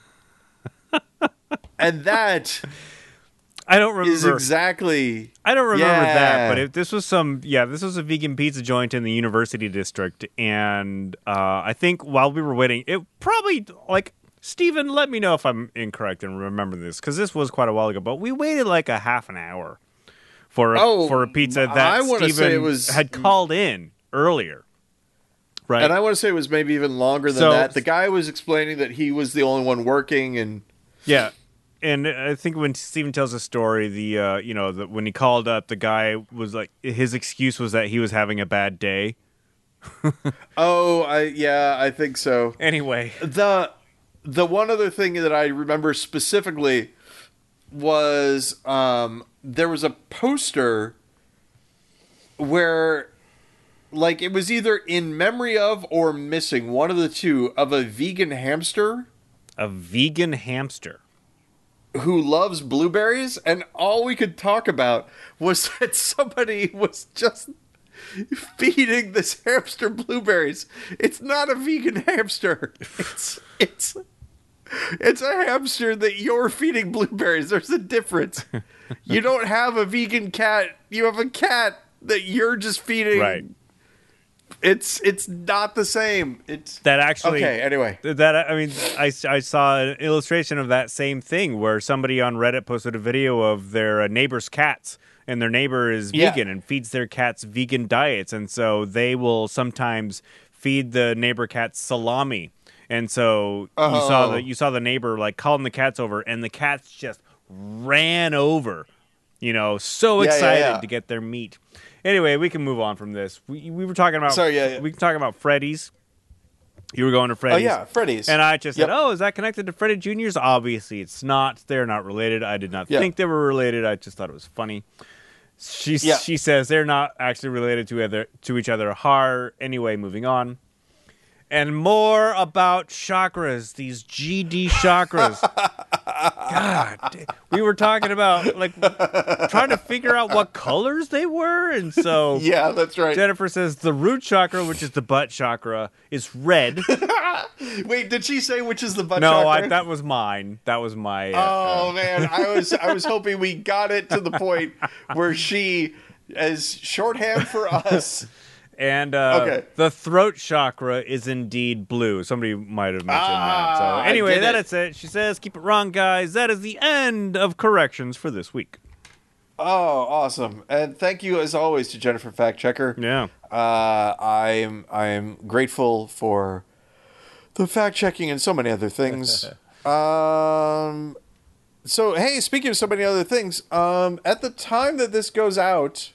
And that I don't remember. is exactly... I don't remember Yeah. that, but if this was some, yeah, this was a vegan pizza joint in the University District, and uh, I think while we were waiting, it probably, like, Steven, let me know if I'm incorrect in remembering this, because this was quite a while ago, but we waited like a half an hour for a, Oh, for a pizza I that wanna say Steven it was- had called in earlier. Right. And I want to say it was maybe even longer than So- that. The guy was explaining that he was the only one working, and... Yeah, and I think when Steven tells the story, the uh, you know, the, when he called up, the guy was like, his excuse was that he was having a bad day. Oh, I yeah, I think so. Anyway, The the one other thing that I remember specifically was um, there was a poster where, like, it was either in memory of or missing, one of the two, of a vegan hamster a vegan hamster. who loves blueberries, and all we could talk about was that somebody was just feeding this hamster blueberries. It's not a vegan hamster. It's it's it's a hamster that you're feeding blueberries. There's a difference. You don't have a vegan cat. You have a cat that you're just feeding. Right. It's it's not the same. It's That actually. okay. Anyway, That I mean, I, I saw an illustration of that same thing where somebody on Reddit posted a video of their uh, neighbor's cats, and their neighbor is Yeah. vegan and feeds their cats vegan diets, and so they will sometimes feed the neighbor cats salami, and so you saw Oh. the you saw the neighbor like calling the cats over, and the cats just ran over, you know, so Yeah, yeah, excited yeah. to get their meat. Anyway, we can move on from this. We we were talking about Sorry, yeah, yeah. we can talk about Freddy's. You were going to oh Freddy's. yeah, Freddy's. And I just Yep. said, "Oh, is that connected to Freddy Junior's?" Obviously, it's not. They're not related. I did not Yeah. think they were related. I just thought it was funny. She Yeah. she says they're not actually related to other to each other. Har. Anyway, moving on. And more about chakras. These G D chakras. God, da- we were talking about like trying to figure out what colors they were, and so yeah, that's right. Jennifer says the root chakra, which is the butt chakra, is red. Wait, did she say which is the butt No, I, chakra? that was mine. That was my. Uh, Oh uh, man, I was I was hoping we got it to the point where she, as shorthand for us. and uh, Okay. the throat chakra is indeed blue. Somebody might have mentioned that. So Ah, I anyway, get that it. is it. She says, "Keep it wrong, guys." That is the end of corrections for this week. Oh, awesome! And thank you as always to Jennifer Fact Checker. Yeah. Uh, I'm I'm grateful for the fact checking and so many other things. um, so hey, speaking of so many other things, um, at the time that this goes out,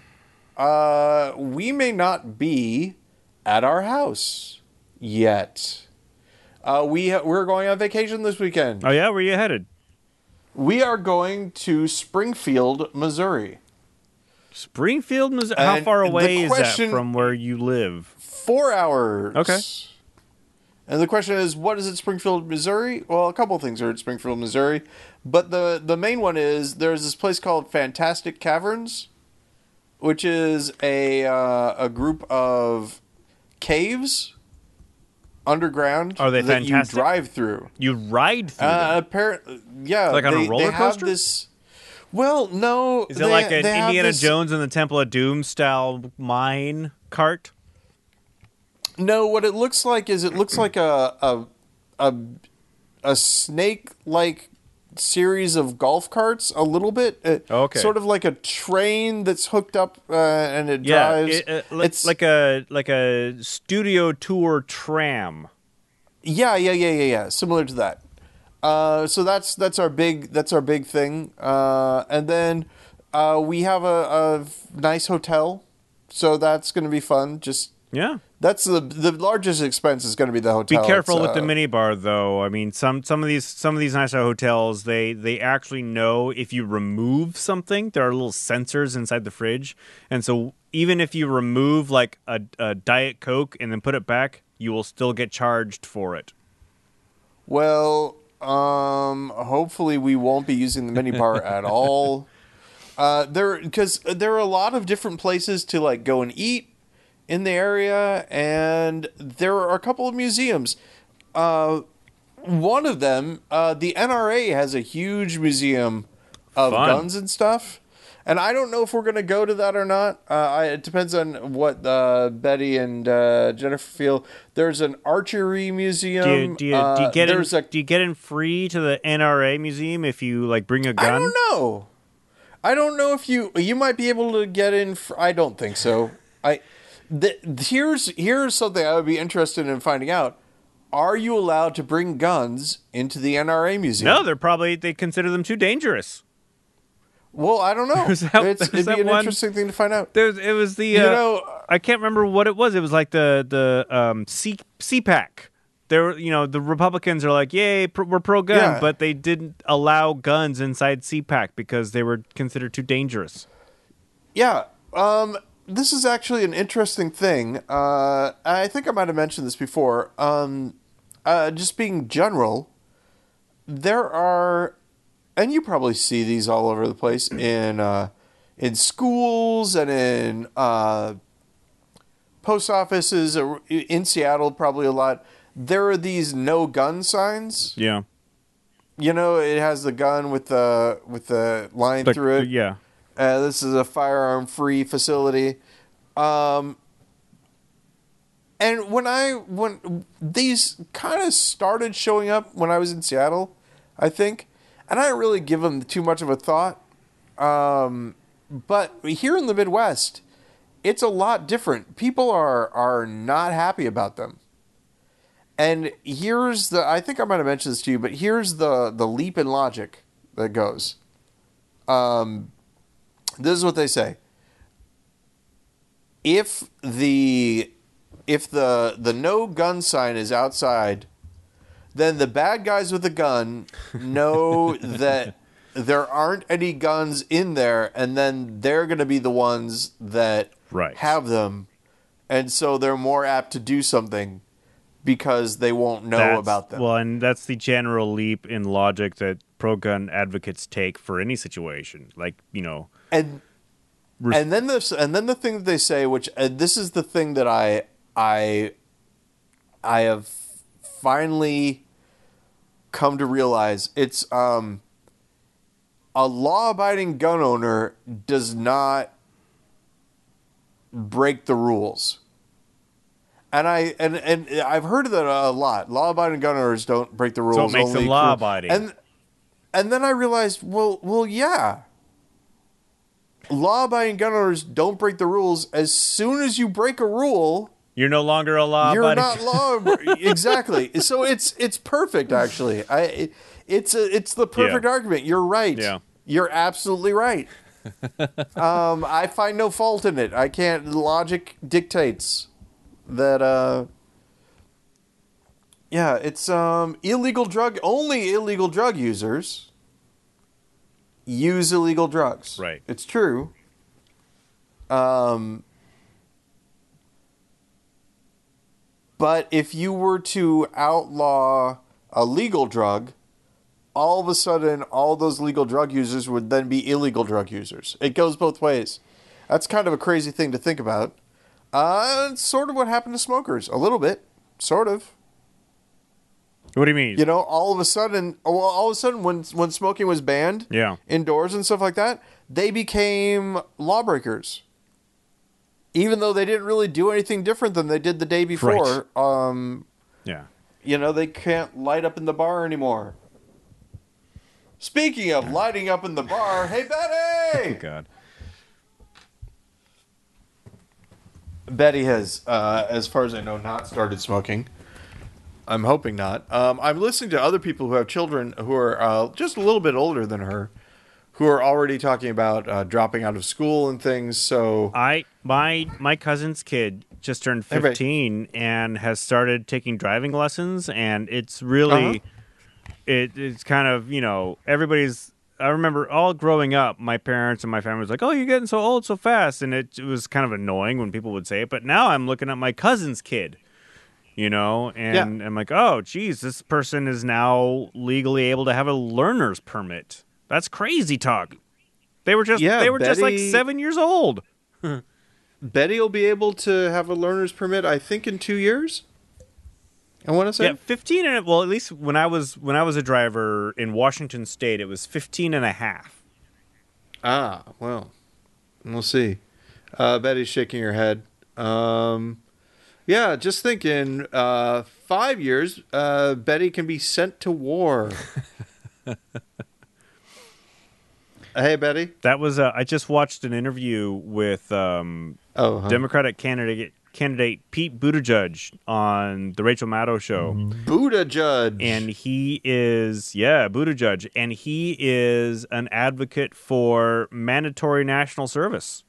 uh, we may not be at our house yet. Uh, we ha- we're going on vacation this weekend. Oh yeah, where you headed? We are going to Springfield, Missouri. Springfield, Missouri. How And far the away is that question- from where you live? Four hours. Okay. And the question is, what is at Springfield, Missouri? Well, a couple of things are at Springfield, Missouri, but the the main one is there's this place called Fantastic Caverns, which is a uh, a group of caves underground Are they that fantastic? you drive through. You ride through Uh, them. apparently, yeah, Like on a they, roller they have coaster? this. Well, no, Is it they- like an they have Indiana this- Jones and the Temple of Doom style mine cart? No, what it looks like is it looks like a a a, a snake-like series of golf carts, a little bit. Uh, Okay. Sort of like a train that's hooked up uh, and it Yeah, drives. it, uh, li- it's like a like a studio tour tram. yeah, yeah, yeah, yeah, yeah. Similar to that. Uh, so that's that's our big that's our big thing. Uh, and then uh, we have a, a nice hotel, so that's going to be fun. Just Yeah. that's the the largest expense is going to be the Be hotel. careful It's, with the uh, minibar, though. I mean, some some of these some of these nicer hotels, they they actually know if you remove something, there are little sensors inside the fridge, and so even if you remove like a, a Diet Coke and then put it back, you will still get charged for it. Well, um, hopefully we won't be using the minibar at all. Uh, there because there are a lot of different places to like go and eat in the area, and there are a couple of museums. Uh, one of them, uh, the N R A has a huge museum of Fun. guns and stuff. And I don't know if we're going to go to that or not. Uh, I, it depends on what uh, Betty and uh, Jennifer feel. There's an archery museum. Do you do you, do Uh, you get in, there's a, do you get in free to the N R A museum if you like bring a gun? I don't know. I don't know if you you might be able to get in. For, I don't think so. I th- here's here's something I would be interested in finding out. Are you allowed to bring guns into the N R A museum? No, they're probably they consider them too dangerous. Well, I don't know. There's that- it's, there's it'd be that an one- interesting thing to find out. There's it was the You uh, know, I can't remember what it was. It was like the the um, C CPAC. There, you know, the Republicans are like, "Yay, pr- we're pro gun," Yeah. but they didn't allow guns inside CPAC because they were considered too dangerous. Yeah, um, this is actually an interesting thing. Uh, I think I might have mentioned this before. Um, uh, just being general, there are, and you probably see these all over the place in uh, in schools and in uh, post offices uh, in Seattle, probably a lot. There are these no gun signs. Yeah, You know, it has the gun with the with the line Like, through it. yeah, Uh, this is a firearm-free facility, um, and when I when these kind of started showing up when I was in Seattle, I think, and I didn't really give them too much of a thought. Um, but here in the Midwest, it's a lot different. People are are not happy about them. And here's the I think I might have mentioned this to you, but here's the the leap in logic that goes. Um. This is what they say. If the if the the no gun sign is outside, then the bad guys with the gun know that there aren't any guns in there, and then they're going to be the ones that Right. have them, and so they're more apt to do something because they won't know That's- about them. Well, and that's the general leap in logic that pro-gun advocates take for any situation. Like, you know, and Res- and then this and then the thing that they say, which and this is the thing that I I I have finally come to realize, it's um a law-abiding gun owner does not break the rules. And I and, and I've heard of that a lot. Law-abiding gun owners don't break the rules. So it makes them only- law-abiding. And and then I realized, well, well, yeah. Law-abiding gun owners don't break the rules. As soon as you break a rule, you're no longer a law. you're not law. Exactly. So it's it's perfect. Actually, I it, it's a, it's the perfect Yeah. argument. You're right. Yeah. You're absolutely right. um, I find no fault in it. I can't. Logic dictates that. Uh, yeah, it's um illegal drug. Only illegal drug users use illegal drugs. Right. It's true. Um, but if you were to outlaw a legal drug, all of a sudden, all those legal drug users would then be illegal drug users. It goes both ways. That's kind of a crazy thing to think about. Uh, it's sort of what happened to smokers. A little bit. Sort of. What do you mean? You know, all of a sudden, well, all of a sudden, when when smoking was banned, Yeah. indoors and stuff like that, they became lawbreakers. even though they didn't really do anything different than they did the day before. Right. Um, Yeah. you know, they can't light up in the bar anymore. Speaking of lighting up in the bar, hey, Betty! Oh, God. Betty has, uh, as far as I know, not started smoking. I'm hoping not. Um, I'm listening to other people who have children who are uh, just a little bit older than her, who are already talking about uh, dropping out of school and things. So I my my cousin's kid just turned Hey, Betty. fifteen and has started taking driving lessons, and it's really Uh-huh. it it's kind of, you know, everybody's. I remember all growing up, my parents and my family was like, "Oh, you're getting so old so fast," and it, it was kind of annoying when people would say it. But now I'm looking at my cousin's kid, you know, and I'm like, "Oh, geez, this person is now legally able to have a learner's permit." That's crazy talk. They were just Yeah, they were just like Betty- seven years old. Betty will be able to have a learner's permit, I think, in two years. I want to say. Yeah, fifteen and well, at least when I was when I was a driver in Washington State, it was fifteen and a half. Ah, well, we'll see. Uh, Betty's shaking her head. Um, yeah, just thinking. Uh, five years, uh, Betty can be sent to war. Hey, Betty. That was uh, I just watched an interview with um, Oh, huh. Democratic candidate candidate Pete Buttigieg on the Rachel Maddow show, Buddha Judge. and he is yeah Buttigieg, and he is an advocate for mandatory national service.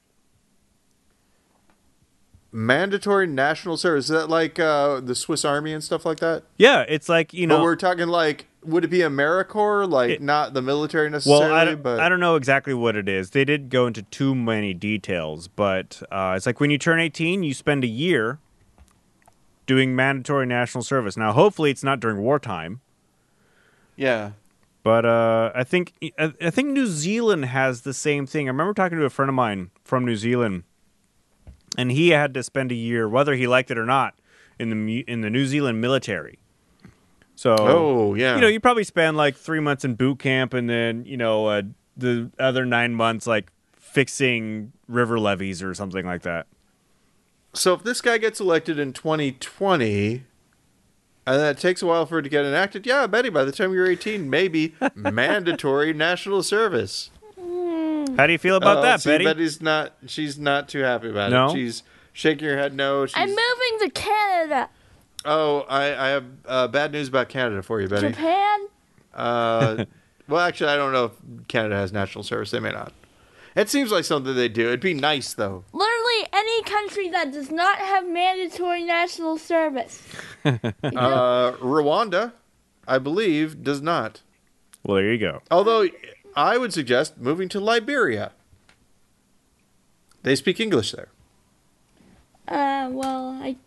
mandatory national service. Is that like uh, the Swiss Army and stuff like that? Yeah, it's like, you But know. we're talking like, would it be AmeriCorps? Like, It- not the military Well, necessarily, I don't, but I don't know exactly what it is. They did go into too many details, but uh, it's like when you turn eighteen, you spend a year doing mandatory national service. Now, hopefully, it's not during wartime, yeah. but uh, I think I, I think New Zealand has the same thing. I remember talking to a friend of mine from New Zealand, and he had to spend a year, whether he liked it or not, in the mu- in the New Zealand military. So, Oh, yeah. you know, you probably spend like three months in boot camp, and then, you know, uh, the other nine months like fixing river levees or something like that. So if this guy gets elected in twenty twenty, and then it takes a while for it to get enacted, yeah, Betty, by the time you're eighteen, maybe mandatory national service. How do you feel about Oh, that, see, Betty? Betty's not. She's not too happy about No? it. She's shaking her head. No. She's, I'm moving to Canada. Oh, I, I have uh, bad news about Canada for you, Betty. Japan? Uh, well, actually, I don't know if Canada has national service. They may not. It seems like something they do. It'd be nice, though. Literally any country that does not have mandatory national service. You know? Uh, Rwanda, I believe, does not. Well, there you go. Although, I would suggest moving to Liberia. They speak English there. uh, well, I...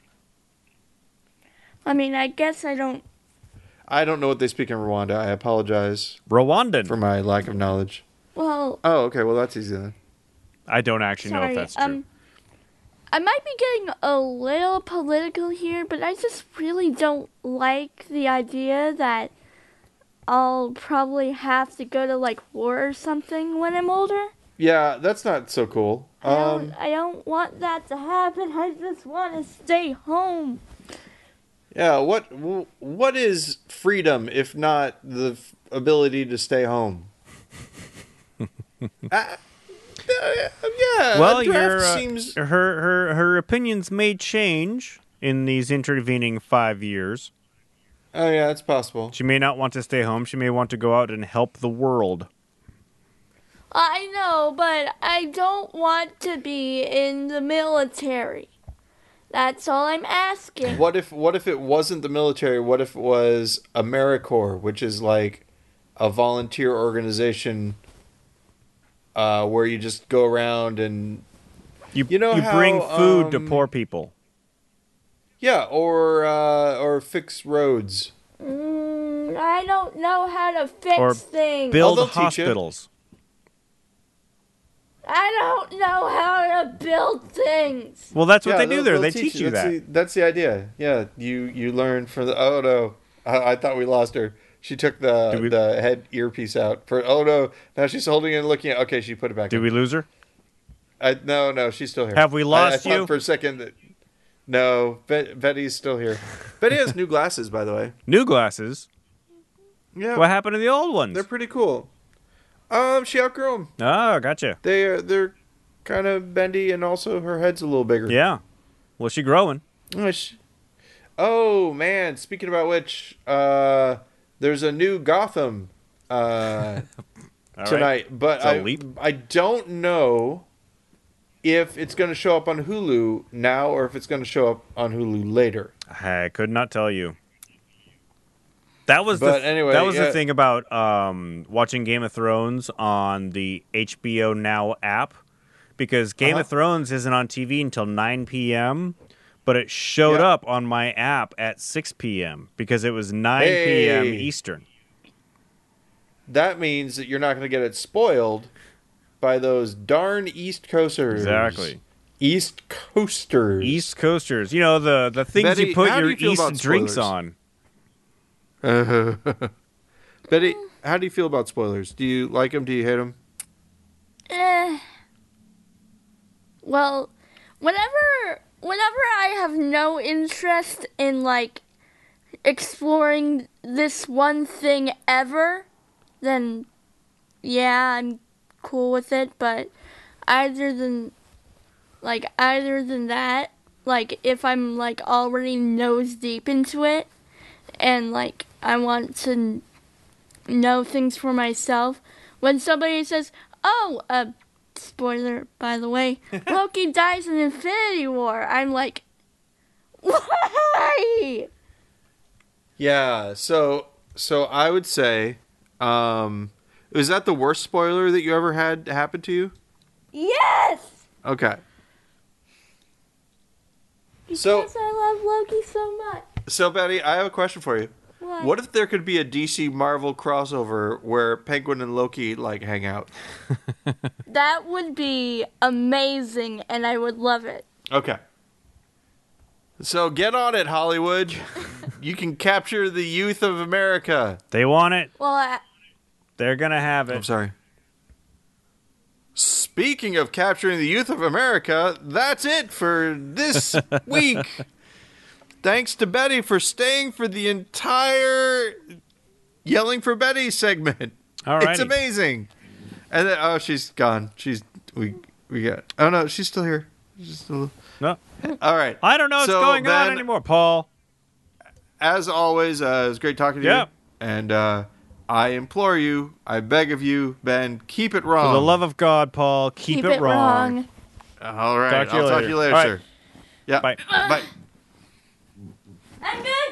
I mean, I guess I don't... I don't know what they speak in Rwanda. I apologize Rwandan. for my lack of knowledge. Well, Oh, okay. Well, that's easy then. I don't actually know if sorry. that's true. Um, I might be getting a little political here, but I just really don't like the idea that I'll probably have to go to, like, war or something when I'm older. Yeah, that's not so cool. I Um, don't, I don't want that to happen. I just want to stay home. yeah. What what is freedom if not the f- ability to stay home? uh, uh, yeah. well, a draft your uh, seems. her her her opinions may change in these intervening five years. Oh yeah, it's possible. She may not want to stay home. She may want to go out and help the world. I know, but I don't want to be in the military. That's all I'm asking. What if what if it wasn't the military? What if it was AmeriCorps, which is like a volunteer organization uh, where you just go around and You You know you how, bring food to um, poor people. yeah, or uh, or fix roads. Mm, I don't know how to fix Or things. Build they'll teach you. hospitals. I don't know how to build things. Well, that's what Yeah, they do they'll- there. they'll They teach you that's that. The, that's the idea. Yeah, you you learn from the. Oh no, I, I thought we lost her. She took the Did we- the head earpiece out for. Oh no, now she's holding it and looking at. Okay, she put it back. Did in. we lose her? I no, no, she's still here. Have we lost I, I you? thought for a second that no, Be- Betty's still here. Betty has new glasses, by the way. New glasses. Yeah, What happened to the old ones? they're pretty cool. Um, she outgrew them. Oh, gotcha. They are they're kind of bendy, and also her head's a little bigger. Yeah. Well, she growing. Oh, she- oh man, speaking about which, uh, there's a new Gotham uh, All tonight, right. but It's a I leap. I don't know if it's going to show up on Hulu now or if it's going to show up on Hulu later. I could not tell you. That was But the anyway, that was yeah. the thing about um, watching Game of Thrones on the H B O Now app, because Game Uh-huh. of Thrones isn't on T V until nine p.m., but it showed Yeah. up on my app at six p.m. because it was nine p.m. Hey. Eastern. That means that you're not going to get it spoiled by those darn East Coasters. Exactly. East Coasters. East Coasters. You know, the, the things Betty, you put how do your you feel East about drinks spoilers? on. Uh, Betty, how do you feel about spoilers? Do you like them? Do you hate them? Eh. Well, whenever whenever I have no interest in like exploring this one thing ever, then yeah, I'm cool with it, but either than like either than that, like if I'm like already nose deep into it and like I want to n- know things for myself, when somebody says, "Oh, uh spoiler, by the way, Loki dies in Infinity War," I'm like, why? Yeah. So, so I would say, um, is that the worst spoiler that you ever had happen to you? Yes! Okay. Because So- I love Loki so much. So, Betty, I have a question for you. What? What if there could be a D C Marvel crossover where Penguin and Loki like hang out? That would be amazing, and I would love it. Okay. So get on it, Hollywood. You can capture the youth of America. They want it. Well, I, They're going to have it. I'm sorry. Speaking of capturing the youth of America, that's it for this week. Thanks to Betty for staying for the entire Yelling for Betty segment. All right. It's amazing. And then, oh, she's gone. She's we we got. Oh no, she's still here. She's still. No, All right. I don't know what's So going on then, anymore, Paul. As always, uh, it was great talking to Yep. you. And uh, I implore you, I beg of you, Ben, keep it wrong. For the love of God, Paul, keep, keep it, wrong. wrong. All right. Talk to you I'll talk later. to you later, All right. sir. Yeah. Bye. Bye. I'm good.